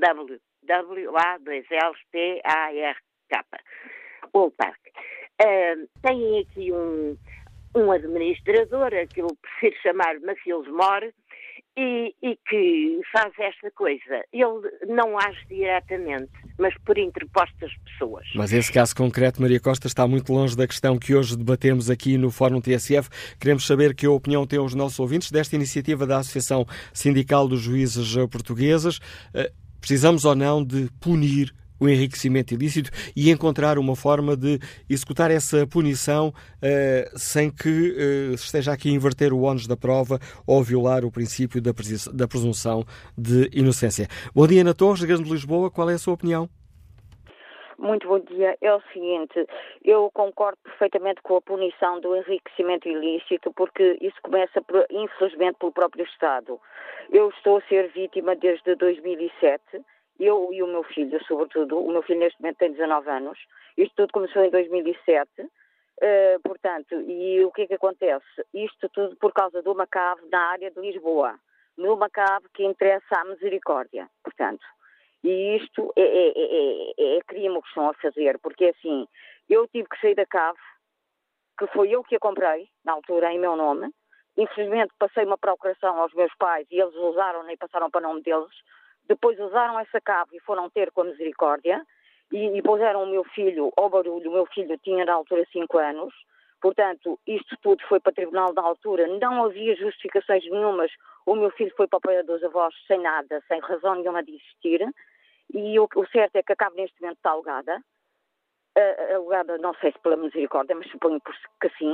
W-A-2-L-P-A-R-K, Old Park. Têm aqui um administrador, que eu prefiro chamar mafioso mor, e que faz esta coisa. Ele não age diretamente, mas por interpostas pessoas.
Mas esse caso concreto, Maria Costa, está muito longe da questão que hoje debatemos aqui no Fórum TSF. Queremos saber que opinião têm os nossos ouvintes desta iniciativa da Associação Sindical dos Juízes Portugueses. Precisamos ou não de punir o enriquecimento ilícito e encontrar uma forma de executar essa punição sem que se esteja aqui a inverter o ónus da prova ou violar o princípio da presunção de inocência. Bom dia, Ana Torres, Grande de Lisboa. Qual é a sua opinião?
Muito bom dia. É o seguinte, eu concordo perfeitamente com a punição do enriquecimento ilícito, porque isso começa, infelizmente, pelo próprio Estado. Eu estou a ser vítima desde 2007, eu e o meu filho, sobretudo. O meu filho neste momento tem 19 anos. Isto tudo começou em 2007. Portanto, e o que é que acontece? Isto tudo por causa de uma cave na área de Lisboa. Numa cave que interessa à misericórdia. Portanto, e isto é crime o que estão a fazer. Porque assim, eu tive que sair da cave, que foi eu que a comprei, na altura, em meu nome. Infelizmente passei uma procuração aos meus pais e eles usaram e passaram para o nome deles. Depois usaram essa cave e foram ter com a misericórdia e puseram o meu filho ao barulho. O meu filho tinha na altura 5 anos. Portanto, isto tudo foi para o tribunal na altura. Não havia justificações nenhumas. O meu filho foi para o apoio dos avós sem nada, sem razão nenhuma de existir. E o certo é que a cave neste momento está alugada. Alugada, não sei se pela misericórdia, mas suponho que sim.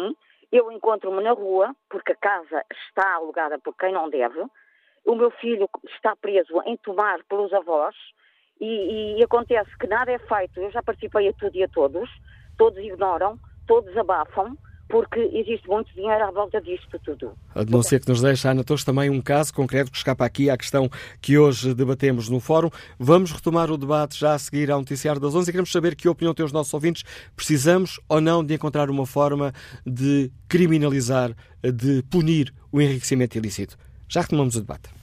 Eu encontro-me na rua, porque a casa está alugada por quem não deve, o meu filho está preso em Tomar pelos avós, e acontece que nada é feito. Eu já participei a tudo e a todos ignoram, todos abafam, porque existe muito dinheiro à volta disto tudo.
A não ser que nos deixe, Ana Torres, também um caso concreto que escapa aqui à questão que hoje debatemos no Fórum. Vamos retomar o debate já a seguir ao noticiário das 11 e queremos saber que opinião têm os nossos ouvintes. Precisamos ou não de encontrar uma forma de criminalizar, de punir o enriquecimento ilícito? Já retomamos o debate.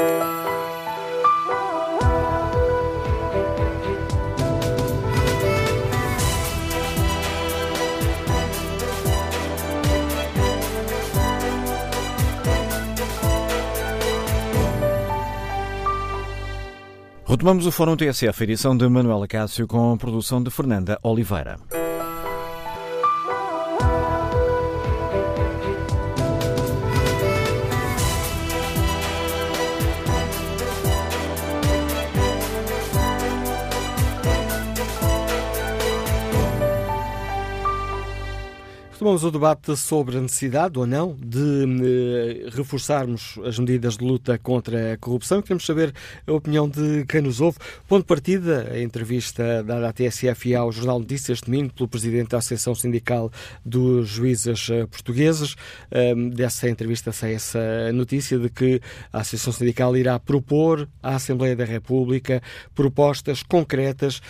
Retomamos o Fórum TSF, edição de Manuela Cássio, com a produção de Fernanda Oliveira.
Retomamos o debate sobre a necessidade ou não de reforçarmos as medidas de luta contra a corrupção. Queremos saber a opinião de quem nos ouve. Ponto de partida, a entrevista dada à TSF e ao Jornal de Notícias este domingo pelo Presidente da Associação Sindical dos Juízes Portugueses. Dessa entrevista sai essa notícia de que a Associação Sindical irá propor à Assembleia da República propostas concretas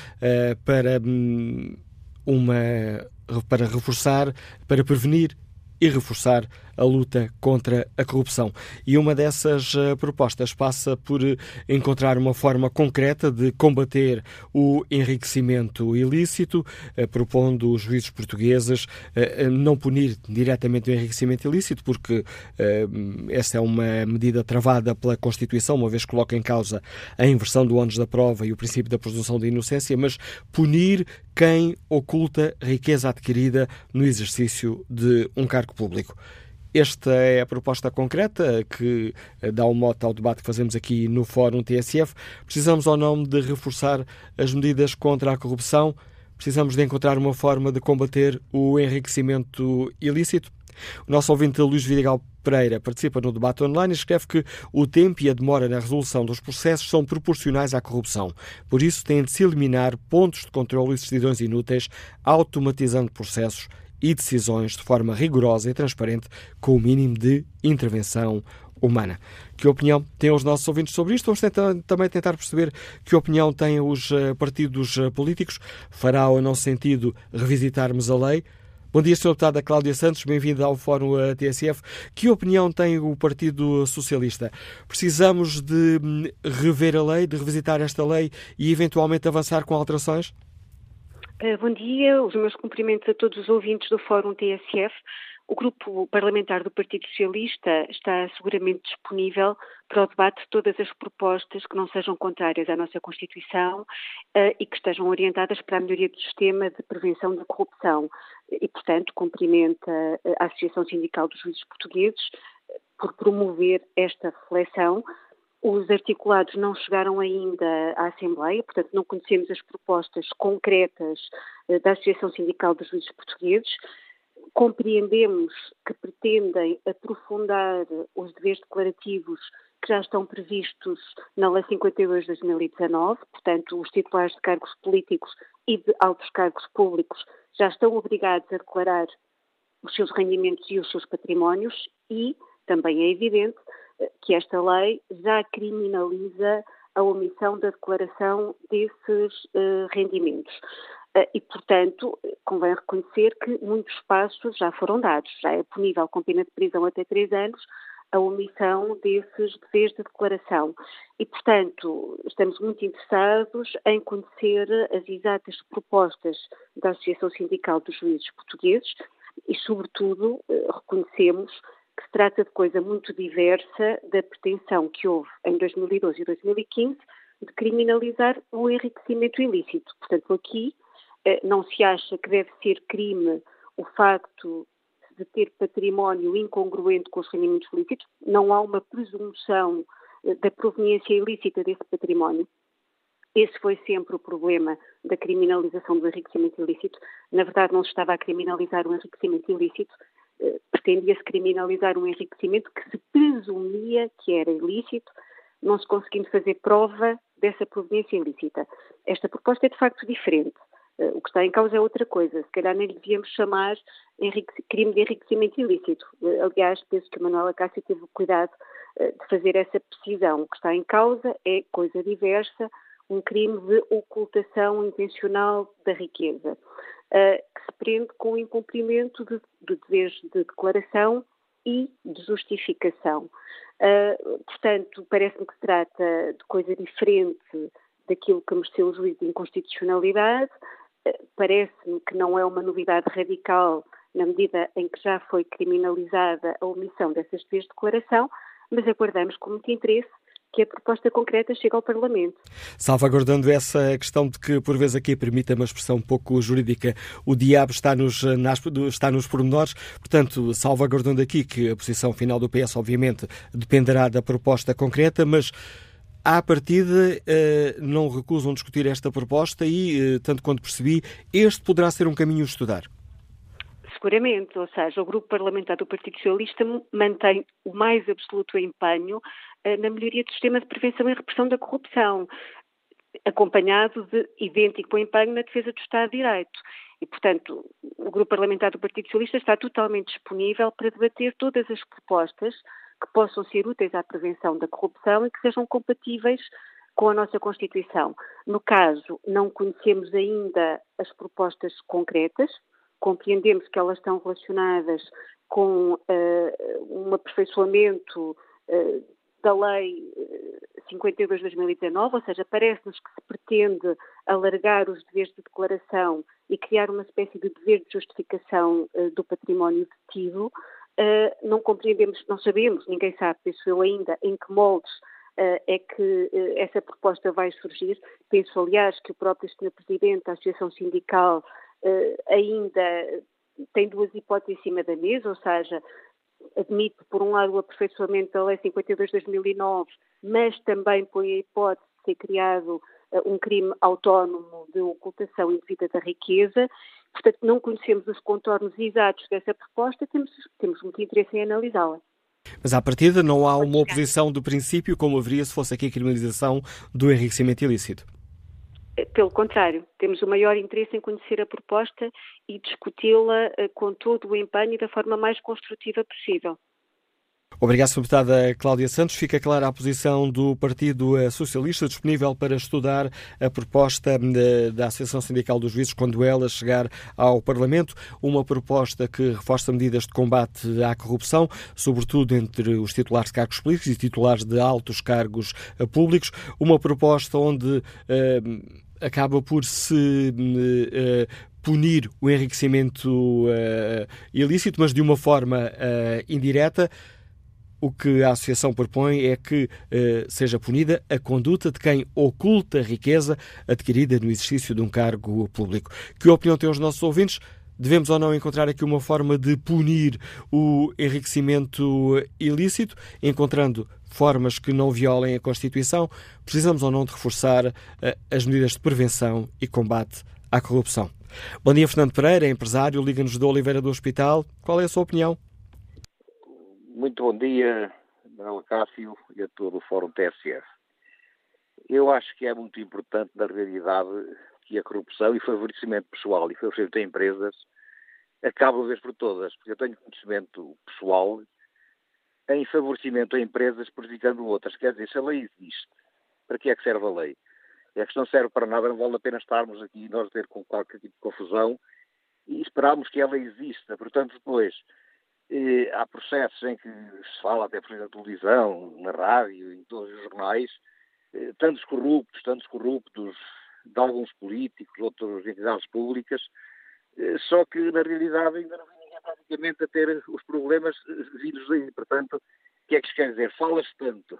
para reforçar, para prevenir e reforçar a luta contra a corrupção. E uma dessas propostas passa por encontrar uma forma concreta de combater o enriquecimento ilícito, propondo os juízes portugueses não punir diretamente o enriquecimento ilícito, porque essa é uma medida travada pela Constituição, uma vez que coloca em causa a inversão do ónus da prova e o princípio da presunção de inocência, mas punir quem oculta riqueza adquirida no exercício de um cargo público. Esta é a proposta concreta que dá um mote ao debate que fazemos aqui no Fórum TSF. Precisamos ou não de reforçar as medidas contra a corrupção? Precisamos de encontrar uma forma de combater o enriquecimento ilícito? O nosso ouvinte Luís Vidigal Pereira participa no debate online e escreve que o tempo e a demora na resolução dos processos são proporcionais à corrupção. Por isso, tem de se eliminar pontos de controle e certidões inúteis, automatizando processos e decisões de forma rigorosa e transparente, com o mínimo de intervenção humana. Que opinião têm os nossos ouvintes sobre isto? Vamos também tentar perceber que opinião têm os partidos políticos. Fará ou não sentido revisitarmos a lei? Bom dia, Sr. Deputada Cláudia Santos, bem-vinda ao Fórum TSF. Que opinião tem o Partido Socialista? Precisamos de rever a lei, de revisitar esta lei e eventualmente avançar com alterações?
Bom dia, os meus cumprimentos a todos os ouvintes do Fórum TSF. O Grupo Parlamentar do Partido Socialista está seguramente disponível para o debate de todas as propostas que não sejam contrárias à nossa Constituição e que estejam orientadas para a melhoria do sistema de prevenção da corrupção. E, portanto, cumprimenta a Associação Sindical dos Juízes Portugueses por promover esta reflexão. Os articulados não chegaram ainda à Assembleia, portanto não conhecemos as propostas concretas da Associação Sindical dos Juízes Portugueses. Compreendemos que pretendem aprofundar os deveres declarativos que já estão previstos na Lei 52 de 2019, portanto os titulares de cargos políticos e de altos cargos públicos já estão obrigados a declarar os seus rendimentos e os seus patrimónios e também é evidente que esta lei já criminaliza a omissão da declaração desses rendimentos. E, portanto, convém reconhecer que muitos passos já foram dados. Já é punível com pena de prisão até 3 anos a omissão desses deveres de declaração. E, portanto, estamos muito interessados em conhecer as exatas propostas da Associação Sindical dos Juízes Portugueses e, sobretudo, reconhecemos que se trata de coisa muito diversa da pretensão que houve em 2012 e 2015 de criminalizar o enriquecimento ilícito. Portanto, aqui não se acha que deve ser crime o facto de ter património incongruente com os rendimentos ilícitos. Não há uma presunção da proveniência ilícita desse património. Esse foi sempre o problema da criminalização do enriquecimento ilícito. Na verdade, não se estava a criminalizar o enriquecimento ilícito, pretendia-se criminalizar um enriquecimento que se presumia que era ilícito, não se conseguindo fazer prova dessa proveniência ilícita. Esta proposta é de facto diferente. O que está em causa é outra coisa. Se calhar nem lhe devíamos chamar crime de enriquecimento ilícito. Aliás, penso que a Manuela Cássio teve o cuidado de fazer essa precisão. O que está em causa é coisa diversa, um crime de ocultação intencional da riqueza, que se prende com o incumprimento de deveres de declaração e de justificação. Portanto, parece-me que se trata de coisa diferente daquilo que mereceu o juízo de inconstitucionalidade. Parece-me que não é uma novidade radical na medida em que já foi criminalizada a omissão dessas deveres de declaração, mas aguardamos com muito interesse que a proposta concreta chegue ao Parlamento.
Salvaguardando essa questão de que, por vezes aqui, permita uma expressão um pouco jurídica, o diabo está nos pormenores, portanto, salvaguardando aqui que a posição final do PS, obviamente, dependerá da proposta concreta, mas à partida não recusam discutir esta proposta e, tanto quanto percebi, este poderá ser um caminho a estudar.
Seguramente, ou seja, o Grupo Parlamentar do Partido Socialista mantém o mais absoluto empenho na melhoria do sistema de prevenção e repressão da corrupção, acompanhado de idêntico empenho na defesa do Estado de Direito. E, portanto, o Grupo Parlamentar do Partido Socialista está totalmente disponível para debater todas as propostas que possam ser úteis à prevenção da corrupção e que sejam compatíveis com a nossa Constituição. No caso, não conhecemos ainda as propostas concretas, compreendemos que elas estão relacionadas com um aperfeiçoamento da Lei 52 de 2019, ou seja, parece-nos que se pretende alargar os deveres de declaração e criar uma espécie de dever de justificação do património detido. Não compreendemos, não sabemos, ninguém sabe, penso eu ainda, em que moldes é que essa proposta vai surgir. Penso, aliás, que o próprio Sr. Presidente da Associação Sindical ainda tem duas hipóteses em cima da mesa, ou seja, admite, por um lado, o aperfeiçoamento da Lei 52 de 2009, mas também põe a hipótese de ser criado um crime autónomo de ocultação indevida da riqueza. Portanto, não conhecemos os contornos exatos dessa proposta, temos muito interesse em analisá-la.
Mas, à partida, não há uma oposição do princípio, como haveria se fosse aqui a criminalização do enriquecimento ilícito?
Pelo contrário, temos o maior interesse em conhecer a proposta e discuti-la com todo o empenho e da forma mais construtiva possível.
Obrigado, Sra. Deputada Cláudia Santos. Fica clara a posição do Partido Socialista, disponível para estudar a proposta da Associação Sindical dos Juízes quando ela chegar ao Parlamento. Uma proposta que reforça medidas de combate à corrupção, sobretudo entre os titulares de cargos políticos e titulares de altos cargos públicos. Uma proposta onde acaba por se punir o enriquecimento ilícito, mas de uma forma indireta. O que a Associação propõe é que seja punida a conduta de quem oculta riqueza adquirida no exercício de um cargo público. Que opinião têm os nossos ouvintes? Devemos ou não encontrar aqui uma forma de punir o enriquecimento ilícito, encontrando formas que não violem a Constituição? Precisamos ou não de reforçar as medidas de prevenção e combate à corrupção? Bom dia, Fernando Pereira, empresário, liga-nos do Oliveira do Hospital. Qual é a sua opinião?
Muito bom dia, Manuela Cássio e a todo o Fórum TSF. Eu acho que é muito importante, na realidade, que a corrupção e favorecimento pessoal e favorecimento a empresas acabe de uma vez por todas, porque eu tenho conhecimento pessoal em favorecimento a empresas prejudicando outras. Quer dizer, se a lei existe, para que é que serve a lei? É que se não serve para nada, não vale a pena estarmos aqui nós ter com qualquer tipo de confusão e esperarmos que ela exista. Portanto, depois há processos em que se fala até por exemplo, na televisão, na rádio, em todos os jornais, tantos corruptos de alguns políticos, outras entidades públicas, só que na realidade ainda não vem ninguém praticamente a ter os problemas vindos daí. Portanto, o que é que isto quer dizer? Fala-se tanto,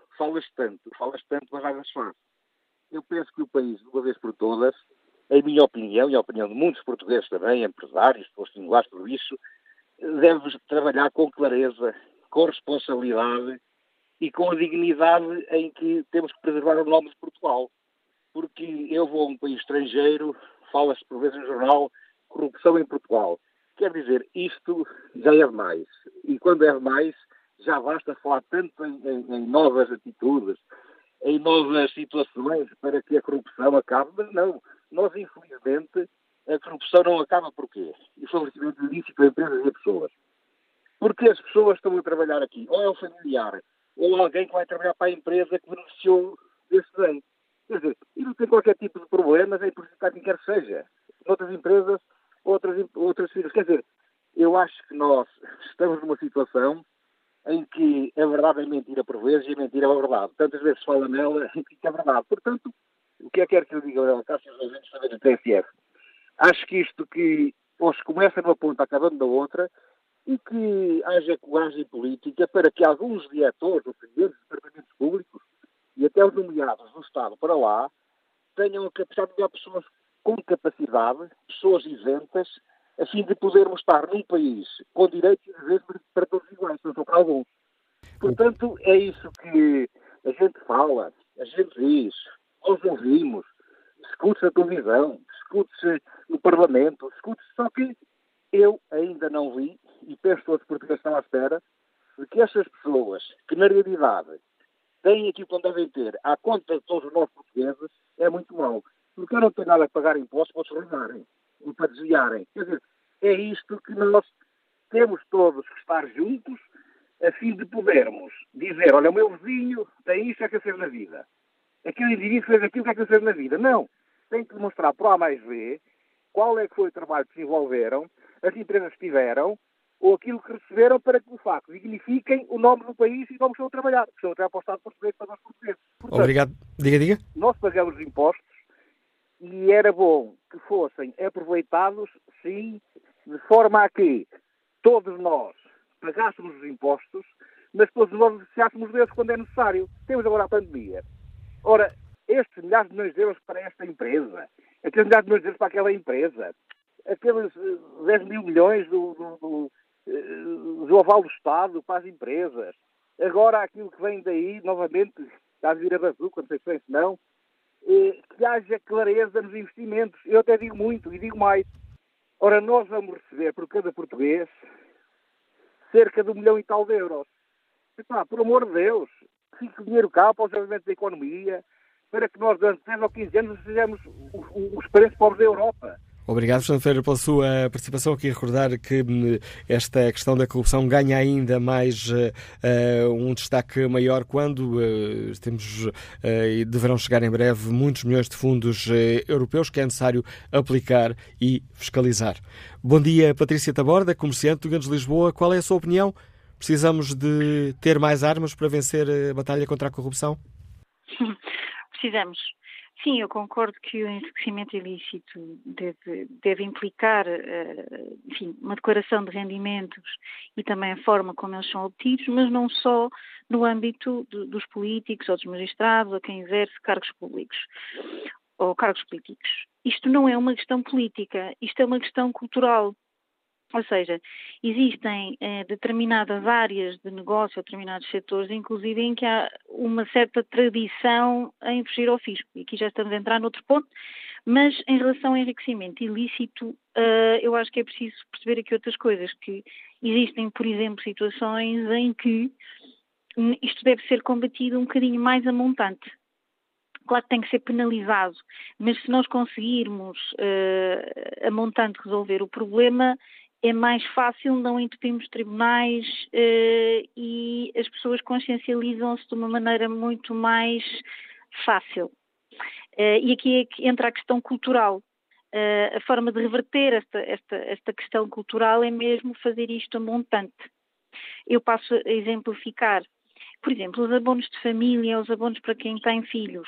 mas nada se faz. Eu penso que o país, de uma vez por todas, em minha opinião e a opinião de muitos portugueses também, empresários, pessoas singulares, por isso, deve trabalhar com clareza, com responsabilidade e com a dignidade em que temos que preservar o nome de Portugal. Porque eu vou a um país estrangeiro, fala-se por vezes no jornal, corrupção em Portugal. Quer dizer, isto já é demais. E quando é demais, já basta falar tanto em novas atitudes, em novas situações para que a corrupção acabe. Mas não, nós infelizmente a corrupção não acaba por quê? E o favorecimento ilícito a empresas e a pessoas. Porque as pessoas estão a trabalhar aqui, ou é um familiar, ou alguém que vai trabalhar para a empresa que beneficiou desse bem. Quer dizer, e não tem qualquer tipo de problemas em prejudicar quem quer que seja. Noutras empresas, outras firmas. Quer dizer, eu acho que nós estamos numa situação em que a verdade é mentira por vezes e a mentira é a verdade. Tantas vezes se fala nela em que é verdade. Portanto, o que é que quer que eu diga, Manuela Cássio, aos agentes também do TSF? Acho que isto que hoje começa numa ponta acabando da outra e que haja coragem política para que alguns diretores ou presidentes de departamentos públicos e até os nomeados do Estado para lá tenham a capacidade de enviar pessoas com capacidade, pessoas isentas, a fim de podermos estar num país com direitos e deveres para todos iguais, não só para alguns. Portanto, é isso que a gente fala, a gente diz, nós ouvimos, discute-se na televisão, discute-se no Parlamento, discute-se, só que eu ainda não vi, e penso que todos os portugueses estão à espera, de que essas pessoas, que na realidade têm aquilo que não devem ter à conta de todos os nossos portugueses, é muito mau. Porque eu não tenho nada a pagar impostos para se roubarem ou para desviarem. Quer dizer, é isto que nós temos todos que estar juntos a fim de podermos dizer, olha, o meu vizinho tem isto, é que eu fez na vida. Aquele indivíduo fez aquilo, que é que eu fez na vida. Não. Tem que demonstrar para o A mais B qual é que foi o trabalho que desenvolveram, as empresas que tiveram, ou aquilo que receberam para que, de facto, dignifiquem o nome do país e como estão a trabalhar. Porque estão a trabalhar para o Estado português, para nós portugueses. Portanto,
obrigado. Diga.
Nós pagamos impostos e era bom que fossem aproveitados, sim, de forma a que todos nós pagássemos os impostos, mas todos nós beneficiássemos deles quando é necessário. Temos agora a pandemia. Ora, estes milhares de milhões de euros para esta empresa, aqueles milhares de milhões de euros para aquela empresa, aqueles 10 mil milhões do aval do Estado para as empresas, agora aquilo que vem daí, novamente, está a vir a bazuca, não sei se não, que haja clareza nos investimentos. Eu até digo muito e digo mais. Ora, nós vamos receber por cada português cerca de 1 milhão e tal de euros. Epá, por amor de Deus, fique o dinheiro cá para o desenvolvimento da economia, para que nós, durante 10 ou 15 anos, sejamos os países pobres da Europa.
Obrigado, Fernando Ferreira, pela sua participação aqui. Recordar que esta questão da corrupção ganha ainda mais um destaque maior quando temos e deverão chegar em breve muitos milhões de fundos europeus que é necessário aplicar e fiscalizar. Bom dia, Patrícia Taborda, comerciante do Gandes de Lisboa. Qual é a sua opinião? Precisamos de ter mais armas para vencer a batalha contra a corrupção?
Precisamos. Sim, eu concordo que o enriquecimento ilícito deve implicar, enfim, uma declaração de rendimentos e também a forma como eles são obtidos, mas não só no âmbito dos políticos ou dos magistrados ou quem exerce cargos públicos ou cargos políticos. Isto não é uma questão política, isto é uma questão cultural. Ou seja, existem determinadas áreas de negócio, ou determinados setores, inclusive em que há uma certa tradição em fugir ao fisco. E aqui já estamos a entrar noutro ponto, mas em relação ao enriquecimento ilícito, eu acho que é preciso perceber aqui outras coisas, que existem, por exemplo, situações em que isto deve ser combatido um bocadinho mais a montante. Claro que tem que ser penalizado, mas se nós conseguirmos a montante resolver o problema, é mais fácil, não entupimos tribunais e as pessoas consciencializam-se de uma maneira muito mais fácil. E aqui é que entra a questão cultural. A forma de reverter esta questão cultural é mesmo fazer isto a montante. Eu passo a exemplificar. Por exemplo, os abonos de família, os abonos para quem tem filhos.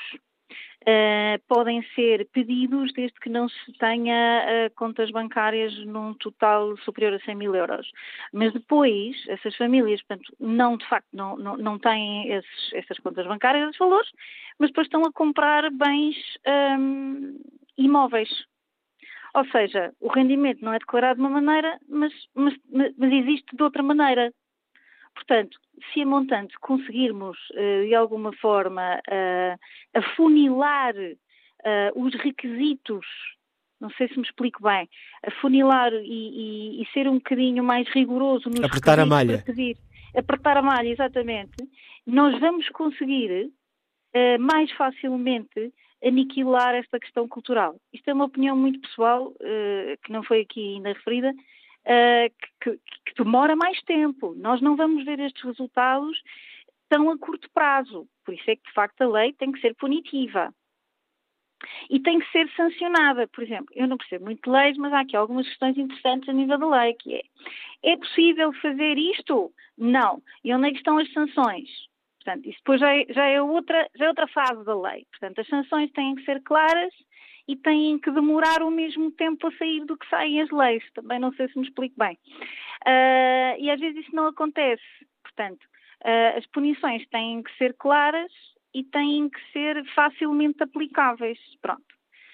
Podem ser pedidos desde que não se tenha contas bancárias num total superior a 100 mil euros. Mas depois, essas famílias, portanto, de facto não têm essas contas bancárias, esses valores, mas depois estão a comprar bens imóveis. Ou seja, o rendimento não é declarado de uma maneira, mas existe de outra maneira. Portanto, se a montante conseguirmos, de alguma forma, afunilar os requisitos Não sei se me explico bem. Afunilar e ser um bocadinho mais rigoroso nos
apertar a malha.
Para pedir. Apertar a malha, exatamente. Nós vamos conseguir mais facilmente aniquilar esta questão cultural. Isto é uma opinião muito pessoal, que não foi aqui ainda referida, que demora mais tempo. Nós não vamos ver estes resultados tão a curto prazo. Por isso é que, de facto, a lei tem que ser punitiva. E tem que ser sancionada. Por exemplo, eu não percebo muito de leis, mas há aqui algumas questões interessantes a nível da lei, que é possível fazer isto? Não. E onde é que estão as sanções? Portanto, isso depois já é outra fase da lei. Portanto, as sanções têm que ser claras e têm que demorar o mesmo tempo a sair do que saem as leis. Também não sei se me explico bem. E às vezes isso não acontece. Portanto, as punições têm que ser claras e têm que ser facilmente aplicáveis. Pronto.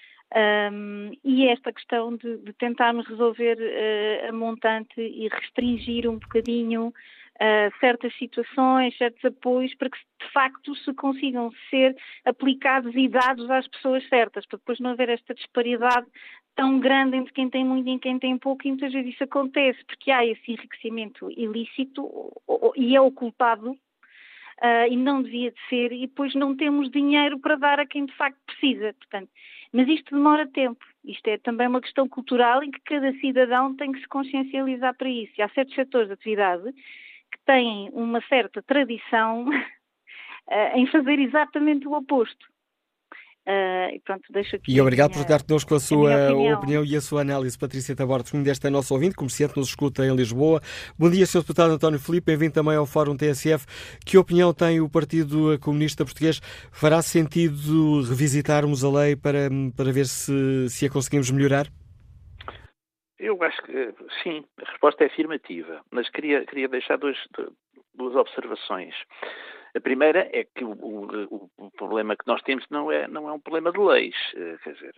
E esta questão de tentarmos resolver a montante e restringir um bocadinho certas situações, certos apoios, para que de facto se consigam ser aplicados e dados às pessoas certas, para depois não haver esta disparidade tão grande entre quem tem muito e quem tem pouco, e muitas vezes isso acontece, porque há esse enriquecimento ilícito e é ocultado, e não devia de ser, e depois não temos dinheiro para dar a quem de facto precisa. Portanto, mas isto demora tempo. Isto é também uma questão cultural em que cada cidadão tem que se consciencializar para isso. E há certos setores de atividade que têm uma certa tradição em fazer exatamente o oposto. E pronto, deixo aqui.
E obrigado por estar connosco com a sua opinião e a sua análise. Patrícia Taborda, desta é nosso ouvinte, comerciante, nos escuta em Lisboa. Bom dia, Sr. Deputado António Filipe, bem-vindo também ao Fórum TSF. Que opinião tem o Partido Comunista Português? Fará sentido revisitarmos a lei para ver se a conseguimos melhorar?
Eu acho que sim, a resposta é afirmativa, mas queria deixar duas observações. A primeira é que o problema que nós temos não é um problema de leis. Quer dizer,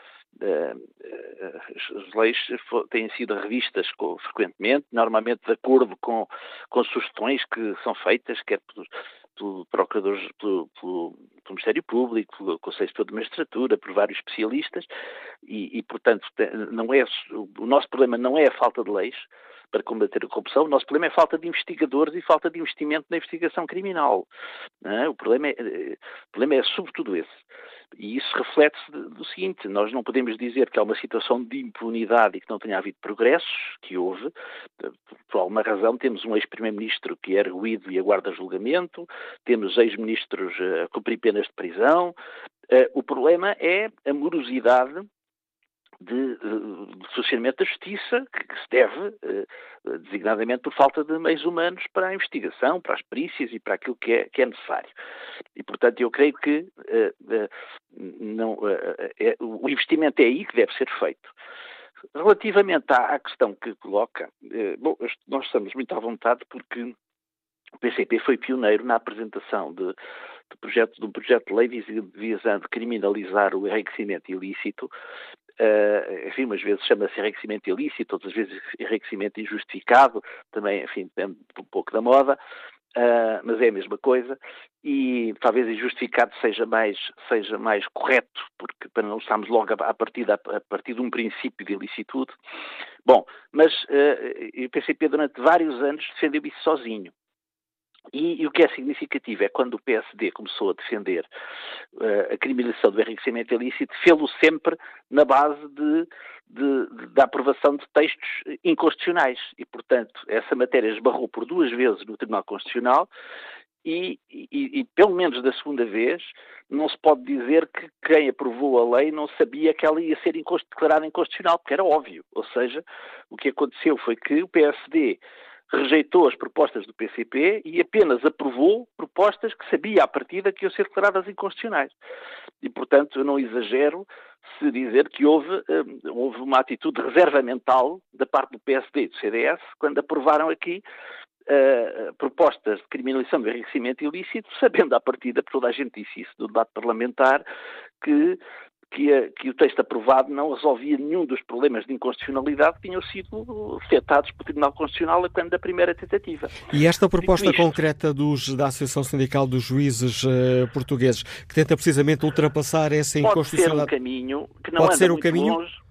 as leis têm sido revistas frequentemente, normalmente de acordo com sugestões que são feitas, quer pelo Procurador, pelo Ministério Público, pelo Conselho Superior de Magistratura, por vários especialistas, e portanto, o nosso problema não é a falta de leis para combater a corrupção, o nosso problema é a falta de investigadores e falta de investimento na investigação criminal. Não é? O problema é sobretudo esse. E isso reflete-se do seguinte: nós não podemos dizer que há uma situação de impunidade e que não tenha havido progressos, que houve. Por alguma razão temos um ex-primeiro-ministro que é arguido e aguarda julgamento, temos ex-ministros a cumprir penas de prisão. O problema é a morosidade de funcionamento da justiça, que se deve, designadamente, por falta de meios humanos para a investigação, para as perícias e para aquilo que é necessário. E, portanto, eu creio que o investimento é aí que deve ser feito. Relativamente à questão que coloca, nós estamos muito à vontade porque o PCP foi pioneiro na apresentação de um projeto de lei visando criminalizar o enriquecimento ilícito. Enfim, umas vezes chama-se enriquecimento ilícito, outras vezes enriquecimento injustificado, também, enfim, depende um pouco da moda, mas é a mesma coisa, e talvez injustificado seja mais correto, porque para não estarmos logo a partir de um princípio de ilicitude. Bom, mas o PCP durante vários anos defendeu isso sozinho. E o que é significativo é quando o PSD começou a defender a criminalização do enriquecimento ilícito, fê-lo sempre na base da aprovação de textos inconstitucionais. E, portanto, essa matéria esbarrou por 2 vezes no Tribunal Constitucional e pelo menos da segunda vez, não se pode dizer que quem aprovou a lei não sabia que ela ia ser declarada inconstitucional, porque era óbvio. Ou seja, o que aconteceu foi que o PSD rejeitou as propostas do PCP e apenas aprovou propostas que sabia à partida que iam ser declaradas inconstitucionais. E, portanto, eu não exagero se dizer que houve uma atitude de reserva mental da parte do PSD e do CDS quando aprovaram aqui propostas de criminalização do enriquecimento ilícito, sabendo à partida, por toda a gente disse isso no debate parlamentar, que o texto aprovado não resolvia nenhum dos problemas de inconstitucionalidade que tinham sido afetados pelo Tribunal Constitucional quando da primeira tentativa.
E esta proposta concreta da Associação Sindical dos Juízes Portugueses, que tenta precisamente ultrapassar essa inconstitucionalidade...
Pode ser um caminho que não anda muito longe.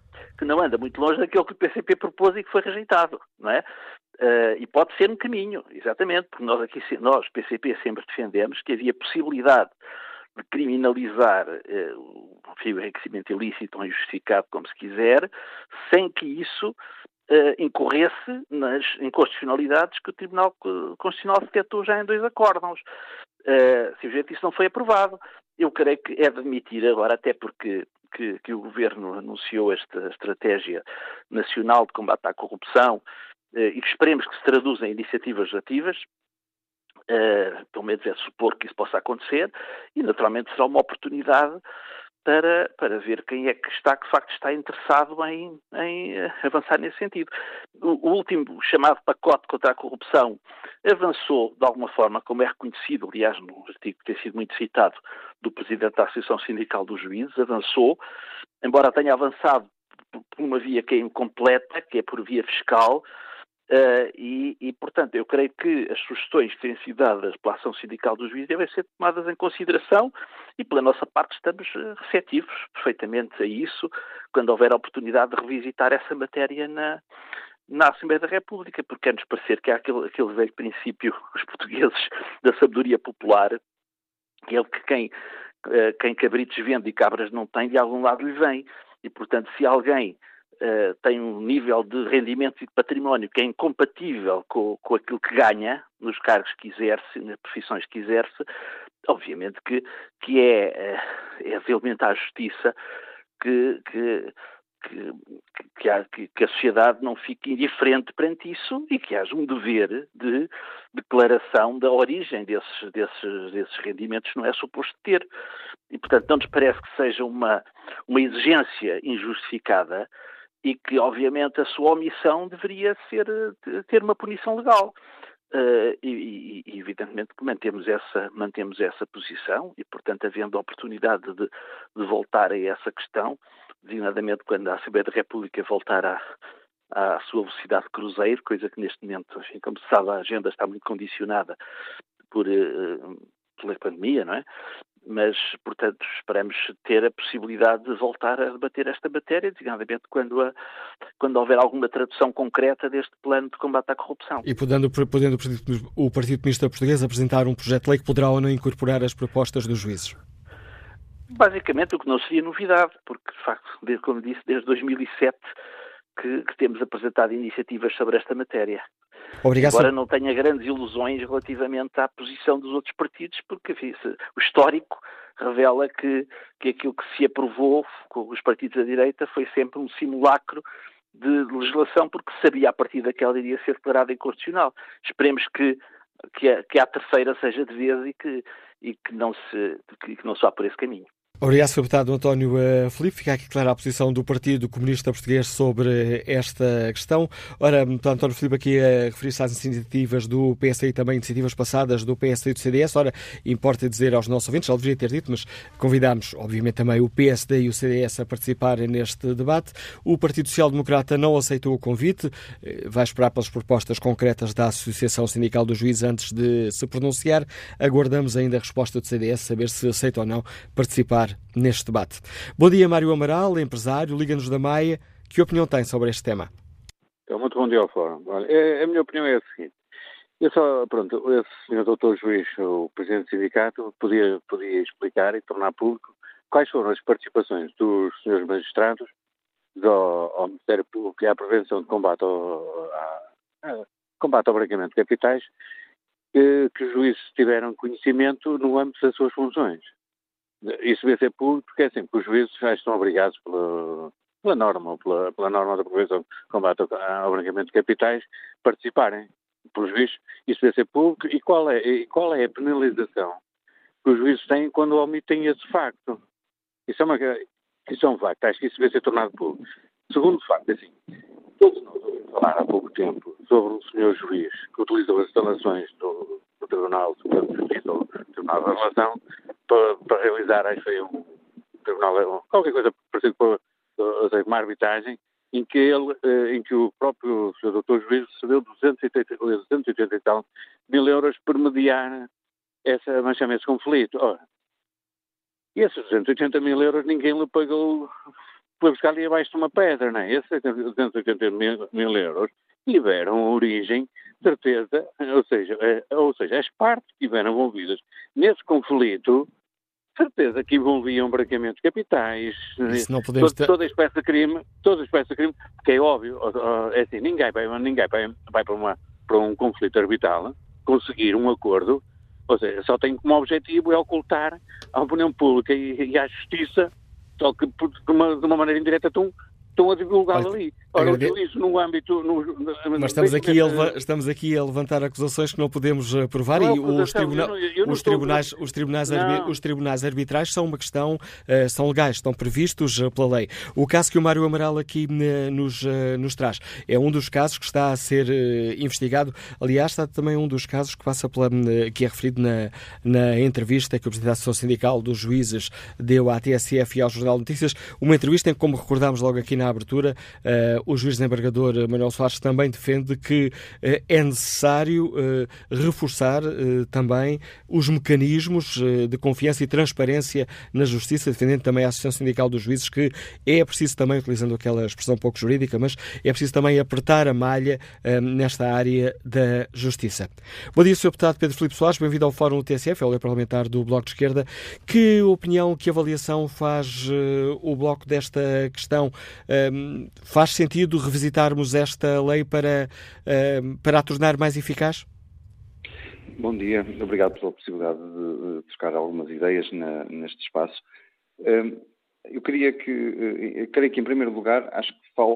que não anda muito longe daquilo que o PCP propôs e que foi rejeitado, não é? E pode ser um caminho, exatamente, porque nós, PCP, sempre defendemos que havia possibilidade de criminalizar o enriquecimento ilícito ou injustificado, como se quiser, sem que isso incorresse nas inconstitucionalidades que o Tribunal Constitucional detectou já em 2 acórdãos. Simplesmente isso não foi aprovado. Eu creio que é de admitir agora, até porque que o Governo anunciou esta estratégia nacional de combate à corrupção e que esperemos que se traduza em iniciativas ativas, pelo menos é supor que isso possa acontecer, e naturalmente será uma oportunidade para ver quem é que de facto está interessado em avançar nesse sentido. O último chamado pacote contra a corrupção avançou de alguma forma, como é reconhecido, aliás, num artigo que tem sido muito citado do Presidente da Associação Sindical dos Juízes, avançou, embora tenha avançado por uma via que é incompleta, que é por via fiscal, portanto, eu creio que as sugestões que têm sido dadas pela Ação Sindical dos Juízes devem ser tomadas em consideração e, pela nossa parte, estamos receptivos perfeitamente a isso, quando houver a oportunidade de revisitar essa matéria na Assembleia da República, porque é-nos parecer que há aquele velho princípio, os portugueses, da sabedoria popular, que é que quem cabritos vende e cabras não tem, de algum lado lhe vem. E, portanto, se alguém tem um nível de rendimento e de património que é incompatível com aquilo que ganha nos cargos que exerce, nas profissões que exerce, obviamente que é elementar a justiça que a sociedade não fique indiferente perante isso e que haja um dever de declaração da origem desses rendimentos, não é suposto ter. E, portanto, não nos parece que seja uma exigência injustificada e que, obviamente, a sua omissão deveria ter uma punição legal. E evidentemente que mantemos essa posição e, portanto, havendo a oportunidade de voltar a essa questão, designadamente quando a Assembleia da República voltar à sua velocidade de cruzeiro, coisa que neste momento, enfim, como se sabe, a agenda está muito condicionada pela pandemia, não é? Mas, portanto, esperamos ter a possibilidade de voltar a debater esta matéria, designadamente quando houver alguma tradução concreta deste plano de combate à corrupção.
E podendo o Partido Comunista Português apresentar um projeto de lei que poderá ou não incorporar as propostas dos juízes?
Basicamente, o que não seria novidade, porque, de facto, como disse, desde 2007 que temos apresentado iniciativas sobre esta matéria.
Obrigado.
Agora não tenha grandes ilusões relativamente à posição dos outros partidos, porque enfim, o histórico revela que aquilo que se aprovou com os partidos da direita foi sempre um simulacro de legislação, porque sabia a partir daquela iria ser declarada inconstitucional. Esperemos que a terceira seja de vez e que não se vá por esse caminho.
Obrigado, Sr. Deputado António Filipe. Fica aqui clara a posição do Partido Comunista Português sobre esta questão. Ora, António Filipe aqui a referir-se às iniciativas do PSD e também iniciativas passadas do PSD e do CDS. Ora, importa dizer aos nossos ouvintes, já deveria ter dito, mas convidámos, obviamente, também o PSD e o CDS a participarem neste debate. O Partido Social Democrata não aceitou o convite, vai esperar pelas propostas concretas da Associação Sindical dos Juízes antes de se pronunciar. Aguardamos ainda a resposta do CDS, saber se aceita ou não participar neste debate. Bom dia, Mário Amaral, empresário, Liga-nos da Maia. Que opinião tem sobre este tema?
Muito bom dia ao Fórum. A minha opinião é a seguinte. Esse senhor doutor juiz, o presidente do sindicato, podia explicar e tornar público quais foram as participações dos senhores magistrados ao Ministério Público e à prevenção de combate ao branqueamento de capitais que os juízes tiveram conhecimento no âmbito das suas funções. Isso deve ser público porque é assim, que os juízes já estão obrigados pela norma da prevenção de combate ao branqueamento de capitais participarem. Pelos juízes, isso deve ser público. E qual é a penalização que os juízes têm quando omitem esse facto? Isso é um facto. Acho que isso deve ser tornado público. Segundo facto, é assim, todos nós ouvimos falar há pouco tempo sobre um senhor juiz que utilizou as instalações do Tribunal Superior de Justiça ou do Tribunal da Relação para realizar, acho que foi um tribunal, qualquer coisa parecida com uma arbitragem, em que o próprio Sr. Dr. Juiz recebeu 280 e tal mil euros por mediar esse conflito. Ora, e esses 280 mil euros ninguém lhe pagou foi buscar ali abaixo de uma pedra, não é? Esses 280 mil euros tiveram origem, certeza, ou seja, as partes que estiveram envolvidas nesse conflito, certeza que envolviam branqueamentos de capitais, toda espécie de crime, porque é óbvio, é assim, ninguém vai para um conflito arbitral conseguir um acordo, ou seja, só tem como objetivo é ocultar à opinião pública e à justiça, só que de uma maneira indireta estão a divulgá-lo ali. Ora, isso no âmbito...
Mas estamos aqui a levantar acusações que não podemos provar e os tribunais arbitrais são uma questão, são legais, estão previstos pela lei. O caso que o Mário Amaral aqui nos traz é um dos casos que está a ser investigado. Aliás, está também um dos casos que passa que é referido na entrevista que o Presidente da Associação Sindical dos Juízes deu à TSF e ao Jornal de Notícias, uma entrevista em que, como recordámos logo aqui na abertura, o juiz desembargador Manuel Soares também defende que é necessário reforçar também os mecanismos de confiança e transparência na justiça, defendendo também a Associação Sindical dos Juízes que é preciso também, utilizando aquela expressão pouco jurídica, mas é preciso também apertar a malha nesta área da justiça. Bom dia, Sr. Deputado Pedro Filipe Soares, bem-vindo ao Fórum TSF, é o líder parlamentar do Bloco de Esquerda. Que opinião, que avaliação faz o Bloco desta questão? Faz sentido revisitarmos esta lei para a tornar mais eficaz?
Bom dia, obrigado pela possibilidade de trocar algumas ideias neste espaço. Eu creio que em primeiro lugar, acho que falo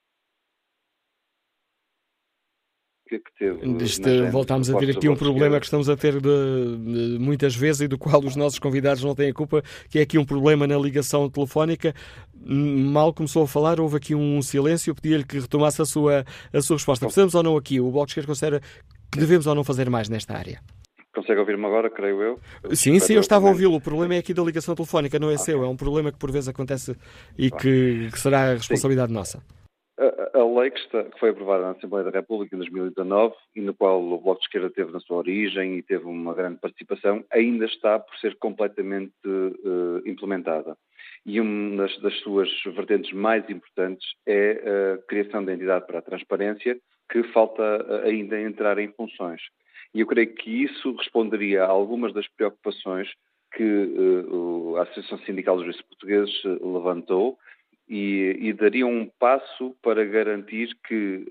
voltámos a ter aqui um problema que estamos a ter de muitas vezes e do qual os nossos convidados não têm a culpa, que é aqui um problema na ligação telefónica. Mal começou a falar, houve aqui um silêncio, eu pedia-lhe que retomasse a sua resposta. Precisamos ou não aqui? O Bloco de Esquerda considera que devemos ou não fazer mais nesta área?
Consegue ouvir-me agora, creio eu?
Sim, eu estava a ouvi-lo. O problema é aqui da ligação telefónica, não é seu. É um problema que por vezes acontece e que será a responsabilidade nossa.
A lei que foi aprovada na Assembleia da República em 2019 e no qual o Bloco de Esquerda teve na sua origem e teve uma grande participação, ainda está por ser completamente implementada. E uma das suas vertentes mais importantes é a criação da entidade para a transparência, que falta ainda entrar em funções. E eu creio que isso responderia a algumas das preocupações que a Associação Sindical dos Juízes Portugueses levantou e daria um passo para garantir que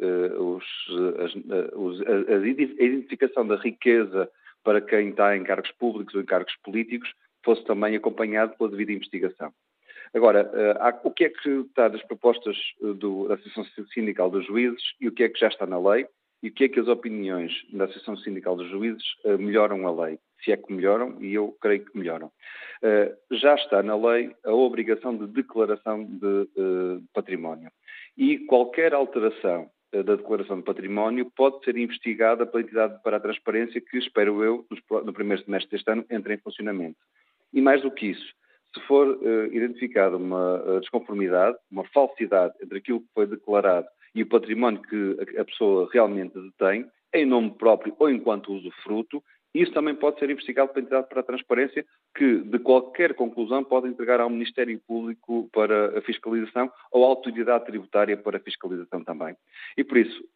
a identificação da riqueza para quem está em cargos públicos ou em cargos políticos fosse também acompanhado pela devida investigação. Agora, o que é que está das propostas da Associação Sindical dos Juízes e o que é que já está na lei e o que é que as opiniões da Associação Sindical dos Juízes melhoram a lei? Se é que melhoram, e eu creio que melhoram. Já está na lei a obrigação de declaração de património. E qualquer alteração da declaração de património pode ser investigada pela entidade para a transparência que, espero eu, no primeiro semestre deste ano, entre em funcionamento. E mais do que isso, se for identificada uma desconformidade, uma falsidade entre aquilo que foi declarado e o património que a pessoa realmente detém, em nome próprio ou enquanto usufruto, isso também pode ser investigado pela entidade para a transparência, que de qualquer conclusão pode entregar ao Ministério Público para a fiscalização ou à autoridade tributária para a fiscalização também. E por isso,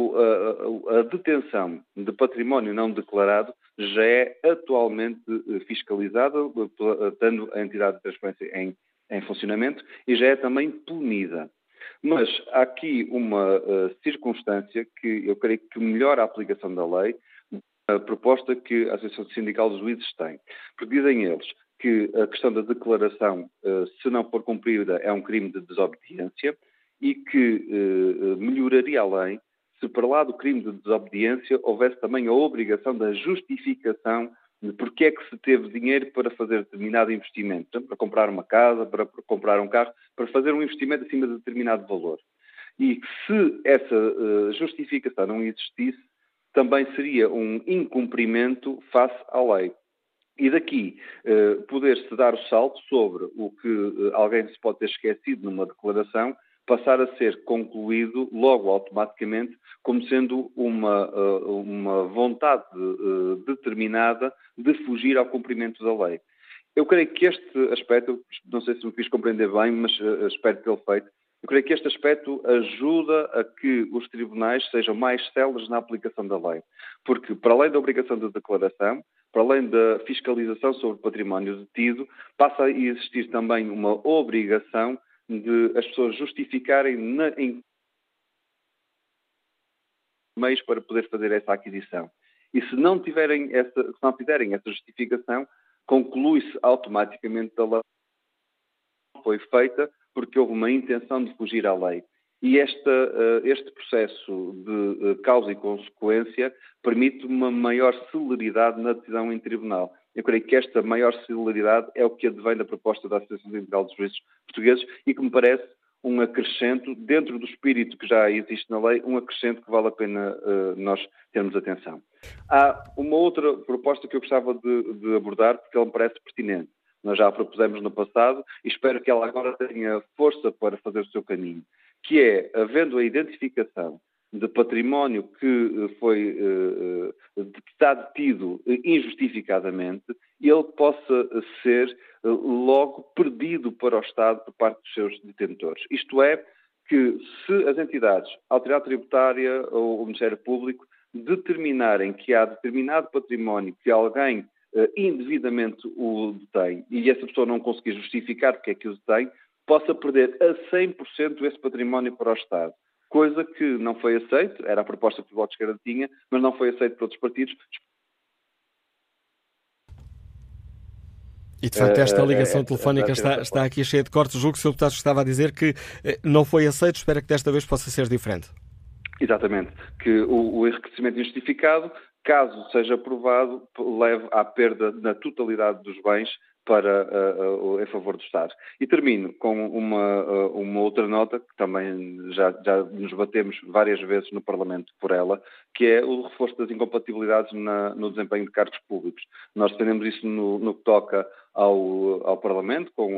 a detenção de património não declarado já é atualmente fiscalizada, tendo a entidade de transparência em funcionamento, e já é também punida. Mas há aqui uma circunstância que eu creio que melhora a aplicação da lei, a proposta que a Associação Sindical dos Juízes tem. Porque dizem eles que a questão da declaração, se não for cumprida, é um crime de desobediência e que melhoraria a lei se para lá do crime de desobediência houvesse também a obrigação da justificação de porque é que se teve dinheiro para fazer determinado investimento, portanto, para comprar uma casa, para comprar um carro, para fazer um investimento acima de determinado valor. E se essa justificação não existisse, também seria um incumprimento face à lei. E daqui poder-se dar o salto sobre o que alguém se pode ter esquecido numa declaração, passar a ser concluído logo automaticamente como sendo uma vontade determinada de fugir ao cumprimento da lei. Eu creio que este aspecto, não sei se me fiz compreender bem, mas espero tê-lo feito, eu creio que este aspecto ajuda a que os tribunais sejam mais céleres na aplicação da lei. Porque, para além da obrigação de declaração, para além da fiscalização sobre o património detido, passa a existir também uma obrigação de as pessoas justificarem em meios para poder fazer essa aquisição. E se não fizerem essa justificação, conclui-se automaticamente da lei que foi feita porque houve uma intenção de fugir à lei. E este processo de causa e consequência permite uma maior celeridade na decisão em tribunal. Eu creio que esta maior celeridade é o que advém da proposta da Associação Sindical dos Juízes Portugueses e que me parece um acrescento, dentro do espírito que já existe na lei, um acrescento que vale a pena nós termos atenção. Há uma outra proposta que eu gostava de abordar, porque ela me parece pertinente. Nós já a propusemos no passado e espero que ela agora tenha força para fazer o seu caminho, que é, havendo a identificação de património que está detido injustificadamente, ele possa ser logo perdido para o Estado por parte dos seus detentores. Isto é, que se as entidades, a Autoridade Tributária ou o Ministério Público determinarem que há determinado património que alguém indevidamente o detém e essa pessoa não conseguir justificar porque é que o detém, possa perder a 100% esse património para o Estado. Coisa que não foi aceita, era a proposta que o Bloco de Esquerda tinha, mas não foi aceita por outros partidos.
E, de facto, esta ligação telefónica está aqui cheia de cortes. Julgo que o Sr. Deputado estava a dizer que não foi aceito. Espero que desta vez possa ser diferente.
Exatamente. Que o enriquecimento injustificado, caso seja aprovado, leve à perda na totalidade dos bens em favor do Estado. E termino com uma outra nota, que também já nos batemos várias vezes no Parlamento por ela, que é o reforço das incompatibilidades no desempenho de cargos públicos. Nós defendemos isso no que toca ao Parlamento, com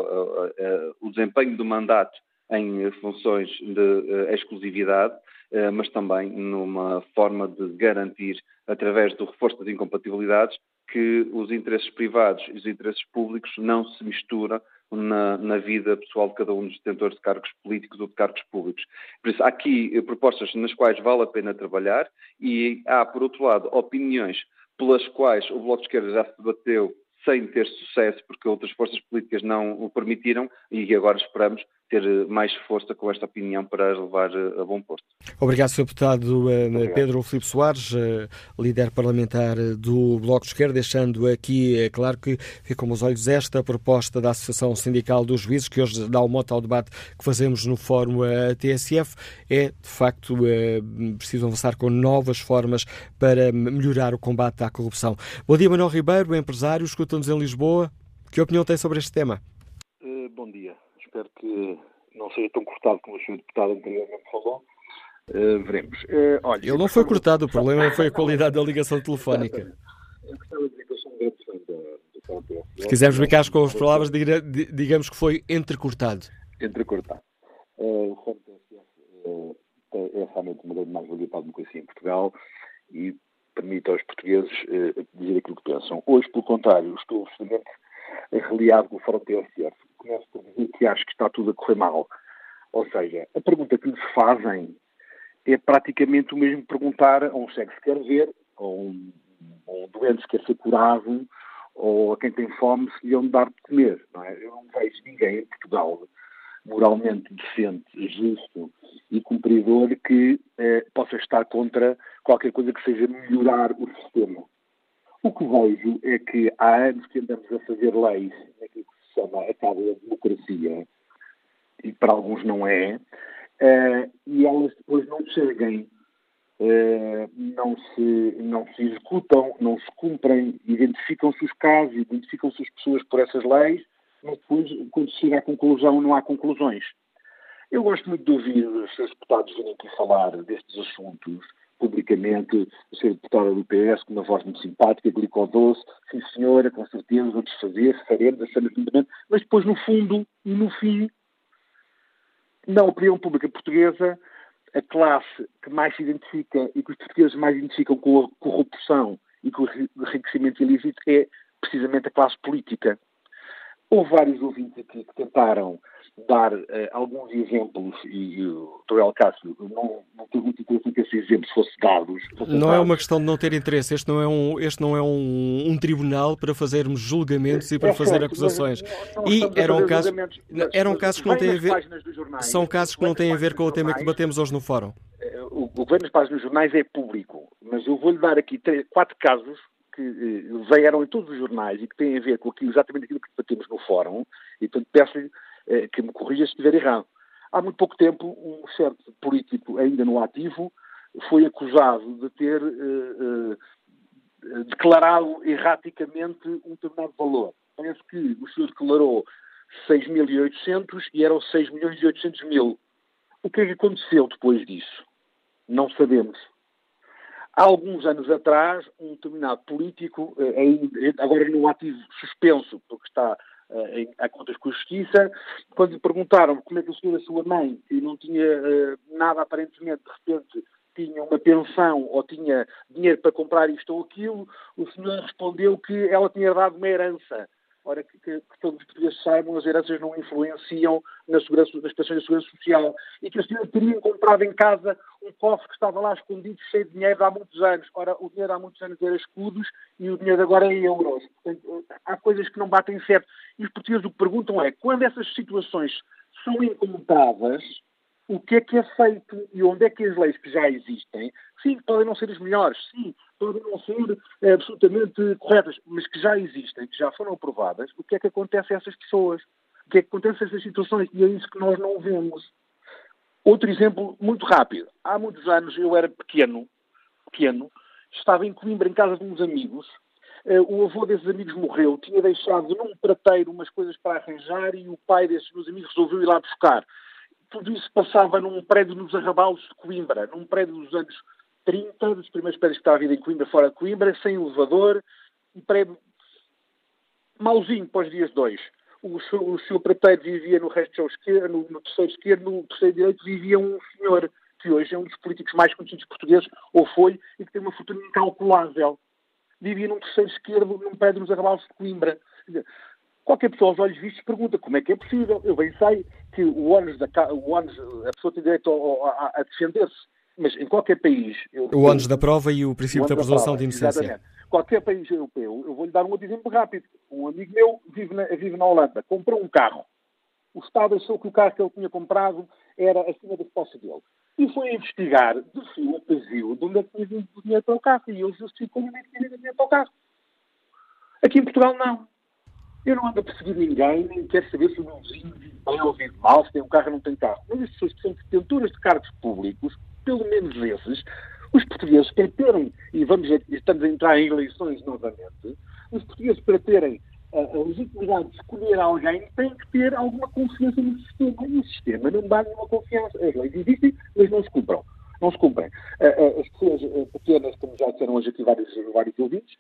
o desempenho do mandato em funções de exclusividade, mas também numa forma de garantir, através do reforço das incompatibilidades, que os interesses privados e os interesses públicos não se misturam na vida pessoal de cada um dos detentores de cargos políticos ou de cargos públicos. Por isso, há aqui propostas nas quais vale a pena trabalhar e há, por outro lado, opiniões pelas quais o Bloco de Esquerda já se debateu sem ter sucesso, porque outras forças políticas não o permitiram, e agora esperamos ter mais força com esta opinião para levar a bom porto.
Obrigado, Sr. Deputado Pedro Filipe Soares, líder parlamentar do Bloco de Esquerda, deixando aqui claro que ficam aos olhos esta proposta da Associação Sindical dos Juízes, que hoje dá o mote ao debate que fazemos no Fórum TSF, é, de facto, preciso avançar com novas formas para melhorar o combate à corrupção. Bom dia, Manuel Ribeiro, empresário, escuta-nos em Lisboa. Que opinião tem sobre este tema?
Bom dia. Espero que não seja tão cortado como o Sr. Deputado anteriormente falou. Veremos. Olha,
ele não foi cortado, o problema foi a qualidade da ligação telefónica.
Eu gostava de dizer que eu sou um grande fã do Fórum TSF.
Se quisermos brincar com as palavras, digamos que foi entrecortado.
Entrecortado. O Fórum TSF é realmente uma grande mais-valia para a democracia em Portugal e permite aos portugueses dizer aquilo que pensam. Hoje, pelo contrário, estou absolutamente reliado com o Fórum TSF. Começo por dizer que acho que está tudo a correr mal. Ou seja, a pergunta que nos fazem é praticamente o mesmo que perguntar a um cego se quer ver, ou um doente se quer ser curado, ou a quem tem fome se lhe hão de dar de comer. Não é? Eu não vejo ninguém em Portugal moralmente decente, justo e cumpridor que possa estar contra qualquer coisa que seja melhorar o sistema. O que vejo é que há anos que andamos a fazer leis naquilo que se chama a tábua da democracia, e para alguns não é, e elas depois não seguem, não se executam, não se cumprem, identificam-se os casos, identificam-se as pessoas por essas leis, mas depois, quando se chega à conclusão, não há conclusões. Eu gosto muito de ouvir os seus deputados virem aqui falar destes assuntos publicamente, o Sr. Deputado do PS, com uma voz muito simpática, glicou doce, sim senhora, com certeza, vamos fazer, faremos, achamos lindamente, mas depois no fundo e no fim, na opinião pública portuguesa, a classe que mais se identifica e que os portugueses mais identificam com a corrupção e com o enriquecimento ilícito é precisamente a classe política. Houve vários ouvintes aqui que tentaram dar alguns exemplos e o Dr. Elcácio não teve muito interesse em que esses exemplos fossem dados.
Não é uma questão de não ter interesse. Este não é um tribunal para fazermos julgamentos e para fazer acusações. Eram casos que não têm a ver... São casos que não têm a ver com o tema que debatemos hoje no Fórum.
O que vem nas páginas dos jornais é público, mas eu vou-lhe dar aqui 4 casos que vieram em todos os jornais e que têm a ver com exatamente aquilo que debatemos no Fórum, e portanto peço-lhe que me corrija se estiver errado. Há muito pouco tempo, um certo político ainda no ativo foi acusado de ter declarado erraticamente um determinado valor. Parece que o senhor declarou 6.800 e eram 6.800.000. O que é que aconteceu depois disso? Não sabemos. Há alguns anos atrás, um determinado político, agora num ativo suspenso, porque está a contas com a Justiça, quando lhe perguntaram como é que o senhor e a sua mãe, que não tinha nada aparentemente, de repente tinha uma pensão ou tinha dinheiro para comprar isto ou aquilo, o senhor respondeu que ela tinha dado uma herança. Ora, que todos os portugueses saibam, as heranças não influenciam nas prestações da Segurança Social. E que a senhora teria comprado em casa um cofre que estava lá escondido, cheio de dinheiro há muitos anos. Ora, o dinheiro há muitos anos era escudos e o dinheiro agora é euros. Portanto, há coisas que não batem certo. E os portugueses o que perguntam é, quando essas situações são encontradas, o que é feito e onde é que as leis que já existem, sim, podem não ser as melhores, sim, podem não ser absolutamente corretas, mas que já existem, que já foram aprovadas, o que é que acontece a essas pessoas? O que é que acontece a essas situações? E é isso que nós não vemos. Outro exemplo muito rápido. Há muitos anos eu era pequeno, estava em Coimbra, em casa de uns amigos. O avô desses amigos morreu, tinha deixado num prateiro umas coisas para arranjar e o pai desses meus amigos resolveu ir lá buscar. Tudo isso passava num prédio nos arrabalos de Coimbra, num prédio dos anos 30, dos primeiros prédios que estava a vida em Coimbra, fora de Coimbra, sem elevador, um prédio mauzinho para os dias 2. O seu prateiro vivia no resto esquerdo, no terceiro esquerdo, no terceiro direito vivia um senhor que hoje é um dos políticos mais conhecidos portugueses, ou foi, e que tem uma fortuna incalculável. Vivia num terceiro esquerdo, num prédio nos arrabalos de Coimbra. Qualquer pessoa aos olhos vistos pergunta como é que é possível. Eu bem sei que a pessoa tem direito a defender-se, mas em qualquer país...
O ónus da prova e o princípio da presunção de inocência.
Exatamente. Qualquer país europeu, eu vou-lhe dar um outro exemplo rápido. Um amigo meu vive na Holanda, comprou um carro. O Estado achou que o carro que ele tinha comprado era acima das posses dele. E foi investigar, de fio a pavio, de onde é que tinha vindo o dinheiro para o carro. E ele justificou onde é que tinha vindo o dinheiro para o carro. Aqui em Portugal, não. Eu não ando a perseguir ninguém, nem quero saber se o meu vizinho vive bem ou vive mal, se tem um carro ou não tem carro. Mas as pessoas que são detentoras de cargos públicos, pelo menos esses, os portugueses para terem, e estamos a entrar em eleições novamente, os portugueses para terem a legitimidade de escolher alguém têm que ter alguma confiança no sistema. E o sistema não dá nenhuma confiança. As leis existem, mas não se cumprem. Não se cumprem. As pessoas pequenas, como já disseram hoje aqui vários ouvintes,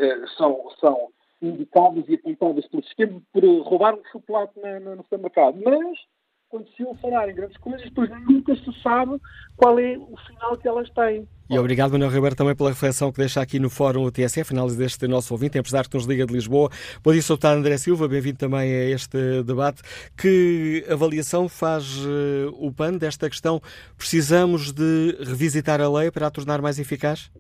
são indicadas e apontadas pelo sistema por roubar um chocolate no supermercado. Mas, quando se ouve falar em grandes coisas, depois nunca se sabe qual é o final que elas têm.
E obrigado, Manuel Ribeiro, também pela reflexão que deixa aqui no Fórum o TSF, análise deste nosso ouvinte, empresário que nos liga de Lisboa. Bom dia, Sr. André Silva, bem-vindo também a este debate. Que avaliação faz o PAN desta questão? Precisamos de revisitar a lei para a tornar mais eficaz?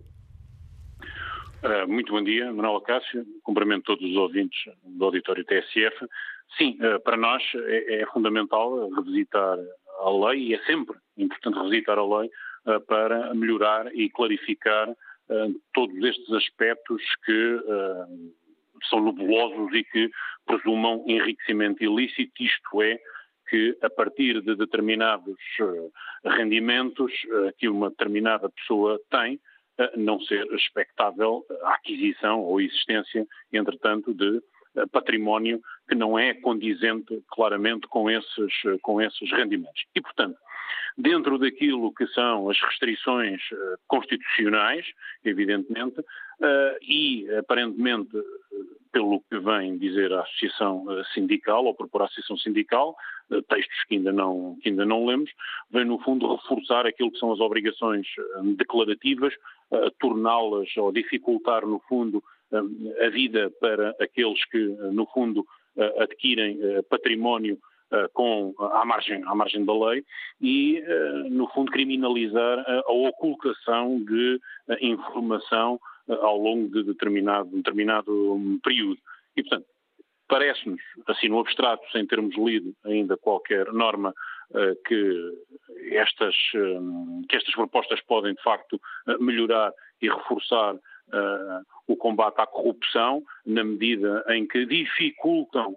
Muito bom dia, Manuel Cássio, cumprimento todos os ouvintes do auditório TSF. Sim, para nós é fundamental revisitar a lei e é sempre importante revisitar a lei para melhorar e clarificar todos estes aspectos que são nebulosos e que presumam enriquecimento ilícito, isto é, que a partir de determinados rendimentos que uma determinada pessoa tem, não ser expectável a aquisição ou existência, entretanto, de património que não é condizente claramente com esses rendimentos. E, portanto, dentro daquilo que são as restrições constitucionais, evidentemente, e aparentemente pelo que vem dizer a Associação Sindical, ou propor a Associação Sindical, textos que ainda não lemos, vem no fundo reforçar aquilo que são as obrigações declarativas, torná-las ou dificultar no fundo a vida para aqueles que no fundo adquirem património à margem da lei e, no fundo, criminalizar a ocultação de informação ao longo de determinado período. E, portanto, parece-nos, assim no abstrato, sem termos lido ainda qualquer norma, que estas propostas podem, de facto, melhorar e reforçar o combate à corrupção, na medida em que dificultam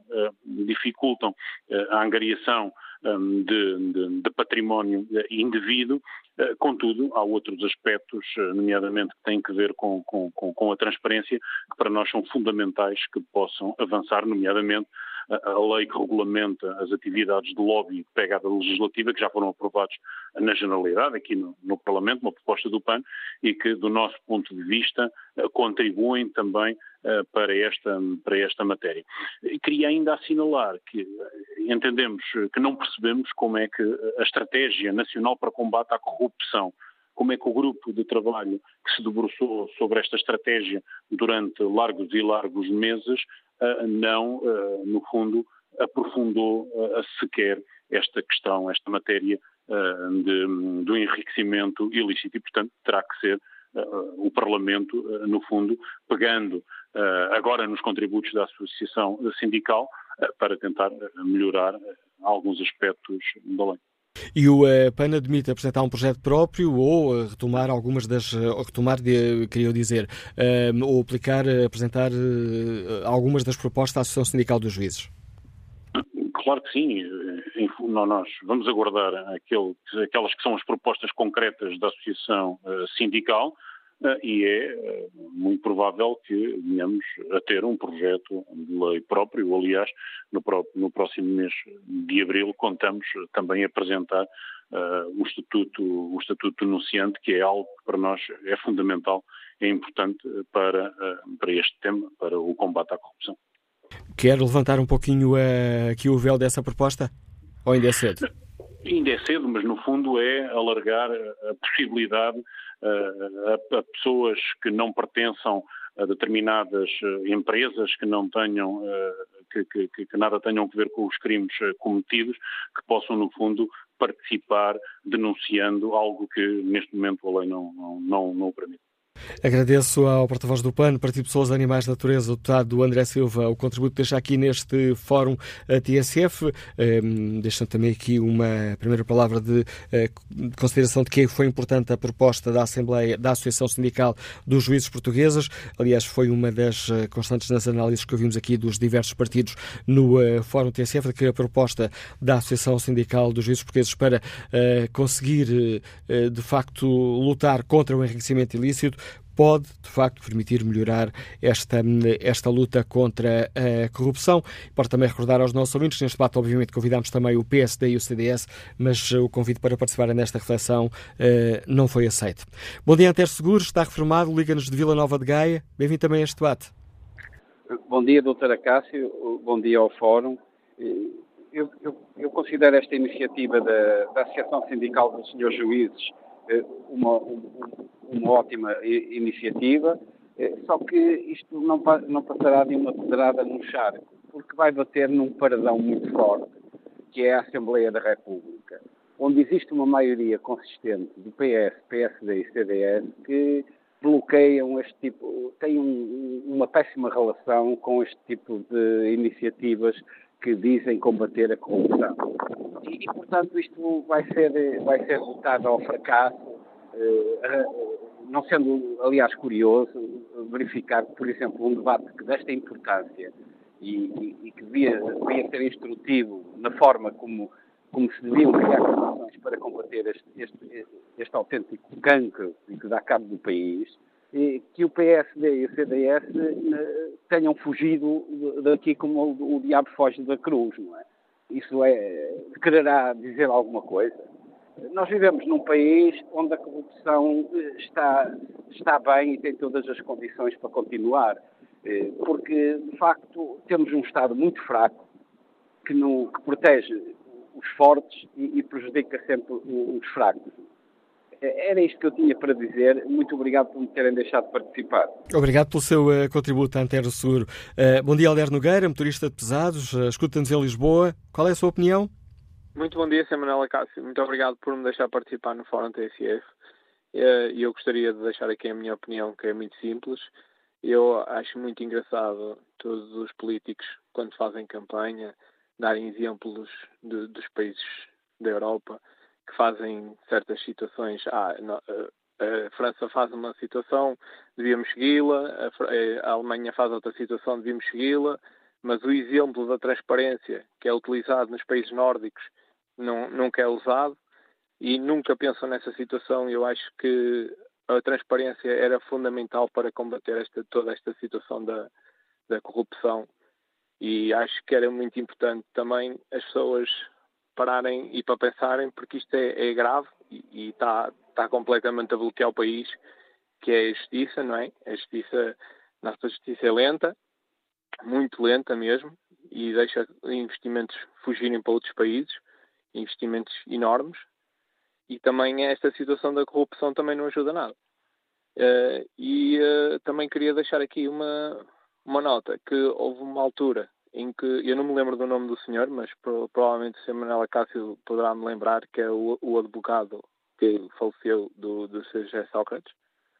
a angariação de património indevido. Contudo, há outros aspectos, nomeadamente que têm que ver com a transparência, que para nós são fundamentais que possam avançar, nomeadamente a lei que regulamenta as atividades de lobby de pegada legislativa, que já foram aprovados na generalidade aqui no Parlamento, uma proposta do PAN, e que, do nosso ponto de vista, contribuem também para esta matéria. E queria ainda assinalar que entendemos que não percebemos como é que a Estratégia Nacional para Combate à Corrupção, como é que o grupo de trabalho que se debruçou sobre esta estratégia durante largos e largos meses não, no fundo, aprofundou sequer esta questão, esta matéria do enriquecimento ilícito. E, portanto, terá que ser o Parlamento, no fundo, pegando agora nos contributos da Associação Sindical para tentar melhorar alguns aspectos da lei.
E o PAN admite apresentar um projeto próprio ou retomar ou apresentar algumas das propostas da Associação Sindical dos Juízes?
Claro que sim. Nós vamos aguardar aquelas que são as propostas concretas da Associação Sindical e é muito provável que venhamos a ter um projeto de lei próprio. Aliás, no próximo mês de abril contamos também apresentar o Estatuto do Denunciante, que é algo que para nós é fundamental, é importante para este tema, para o combate à corrupção.
Quer levantar um pouquinho aqui o véu dessa proposta? Ou ainda é cedo?
Ainda é cedo, mas no fundo é alargar a possibilidade a pessoas que não pertençam a determinadas empresas, que não tenham, que nada tenham a ver com os crimes cometidos, que possam, no fundo, participar denunciando algo que neste momento a lei não o permite.
Agradeço ao porta-voz do PAN, Partido de Pessoas, Animais de Natureza, o deputado André Silva, o contributo que deixa aqui neste fórum TSF. Deixando também aqui uma primeira palavra de consideração de que foi importante a proposta da Assembleia, da Associação Sindical dos Juízes Portugueses. Aliás, foi uma das constantes nas análises que ouvimos aqui dos diversos partidos no fórum TSF, de que a proposta da Associação Sindical dos Juízes Portugueses para conseguir, de facto, lutar contra o enriquecimento ilícito pode, de facto, permitir melhorar esta luta contra a corrupção. Pode também recordar aos nossos ouvintes, neste debate, obviamente, convidámos também o PSD e o CDS, mas o convite para participar nesta reflexão não foi aceito. Bom dia, Antero Seguros, está reformado, liga-nos de Vila Nova de Gaia. Bem-vindo também a este debate.
Bom dia, doutora Cássio, bom dia ao Fórum. Eu considero esta iniciativa da Associação Sindical dos Senhores Juízes uma ótima iniciativa, só que isto não passará de uma pedrada no charco, porque vai bater num paredão muito forte, que é a Assembleia da República, onde existe uma maioria consistente do PS, PSD e CDS que bloqueiam este tipo, têm uma péssima relação com este tipo de iniciativas que dizem combater a corrupção. E portanto, isto vai ser lutado ao fracasso, não sendo, aliás, curioso verificar que, por exemplo, um debate desta importância e que devia ser instrutivo na forma como se deviam criar condições para combater este autêntico cancro que dá cabo do país, que o PSD e o CDS tenham fugido daqui como o diabo foge da cruz, não é? Isso quererá dizer alguma coisa? Nós vivemos num país onde a corrupção está bem e tem todas as condições para continuar, porque, de facto, temos um Estado muito fraco que protege os fortes e prejudica sempre os fracos. Era isto que eu tinha para dizer. Muito obrigado por me terem deixado participar.
Obrigado pelo seu contributo à Antero Seguro. Bom dia, Alder Nogueira, motorista de pesados, escuta-nos em Lisboa. Qual é a sua opinião?
Muito bom dia, Sr. Manuel Acácio. Muito obrigado por me deixar participar no Fórum TSF. E eu gostaria de deixar aqui a minha opinião, que é muito simples. Eu acho muito engraçado todos os políticos, quando fazem campanha, darem exemplos dos países da Europa que fazem certas situações. A França faz uma situação, devíamos segui-la, a Alemanha faz outra situação, devíamos segui-la, mas o exemplo da transparência que é utilizado nos países nórdicos nunca é usado e nunca pensam nessa situação. Eu acho que a transparência era fundamental para combater toda esta situação da corrupção, e acho que era muito importante também as pessoas pararem e para pensarem, porque isto é grave e está completamente a bloquear o país, que é a justiça, não é? Nossa justiça é lenta, muito lenta mesmo, e deixa investimentos fugirem para outros países, investimentos enormes, e também esta situação da corrupção também não ajuda nada. Também queria deixar aqui uma nota, que houve uma altura em que, eu não me lembro do nome do senhor, mas provavelmente o Sr. Manuel Acácio poderá me lembrar, que é o advogado que faleceu do Sr. José Sócrates.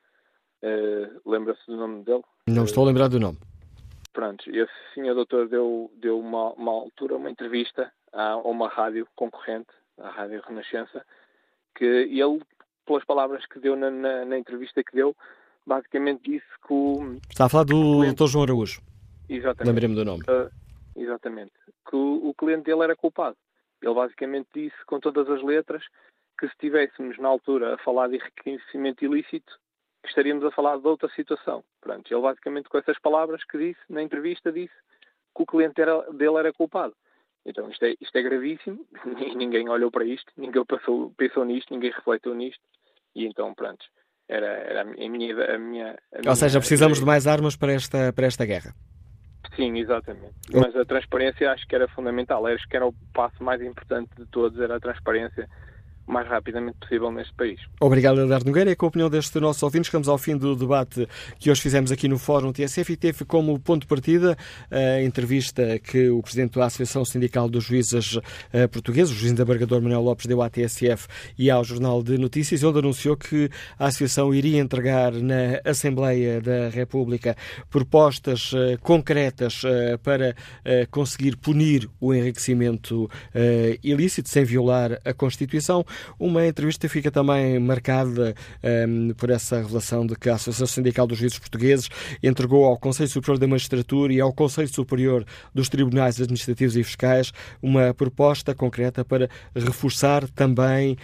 Lembra-se do nome dele?
Não estou a lembrar do nome.
Pronto, esse senhor doutor deu uma altura uma entrevista a uma rádio concorrente, a Rádio Renascença, que ele, pelas palavras que deu na entrevista que deu, basicamente disse que
Está a falar do Dr. João Araújo.
Exatamente.
Lembrei-me do nome.
Exatamente. Que o cliente dele era culpado. Ele basicamente disse, com todas as letras, que se estivéssemos na altura a falar de enriquecimento ilícito, estaríamos a falar de outra situação. Pronto, ele basicamente, com essas palavras que disse na entrevista, disse que o cliente dele era culpado. Então isto é gravíssimo, ninguém olhou para isto, ninguém pensou nisto, ninguém refletiu nisto, e então pronto, era a minha
Ou seja, precisamos de mais armas para esta guerra.
Sim, exatamente. Mas a transparência acho que era fundamental, acho que era o passo mais importante de todos, era a transparência o mais rapidamente possível neste país.
Obrigado, Alder Nogueira. E com a opinião deste nosso ouvinte, chegamos ao fim do debate que hoje fizemos aqui no Fórum TSF, e teve como ponto de partida a entrevista que o Presidente da Associação Sindical dos Juízes Portugueses, o juiz desembargador Manuel Lopes, deu à TSF e ao Jornal de Notícias, onde anunciou que a Associação iria entregar na Assembleia da República propostas concretas para conseguir punir o enriquecimento ilícito sem violar a Constituição. Uma entrevista fica também marcada por essa revelação de que a Associação Sindical dos Juízes Portugueses entregou ao Conselho Superior da Magistratura e ao Conselho Superior dos Tribunais Administrativos e Fiscais uma proposta concreta para reforçar também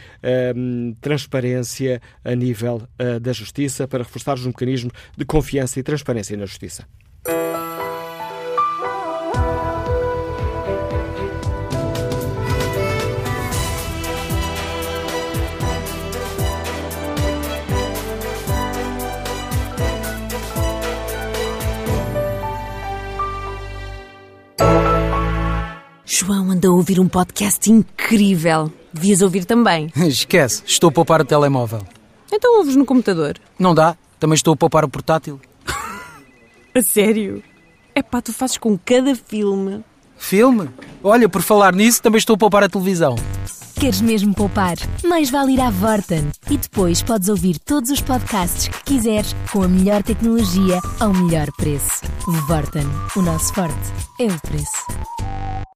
transparência a nível da Justiça, para reforçar os mecanismos de confiança e transparência na Justiça.
João anda a ouvir um podcast incrível. Devias ouvir também.
Esquece, estou a poupar o telemóvel.
Então ouves no computador?
Não dá, também estou a poupar o portátil.
A sério? Epá, tu fazes com cada filme.
Filme? Olha, por falar nisso, também estou a poupar a televisão.
Queres mesmo poupar? Mais vale ir à Vorten. E depois podes ouvir todos os podcasts que quiseres com a melhor tecnologia ao melhor preço. Vorten. O nosso forte é o preço.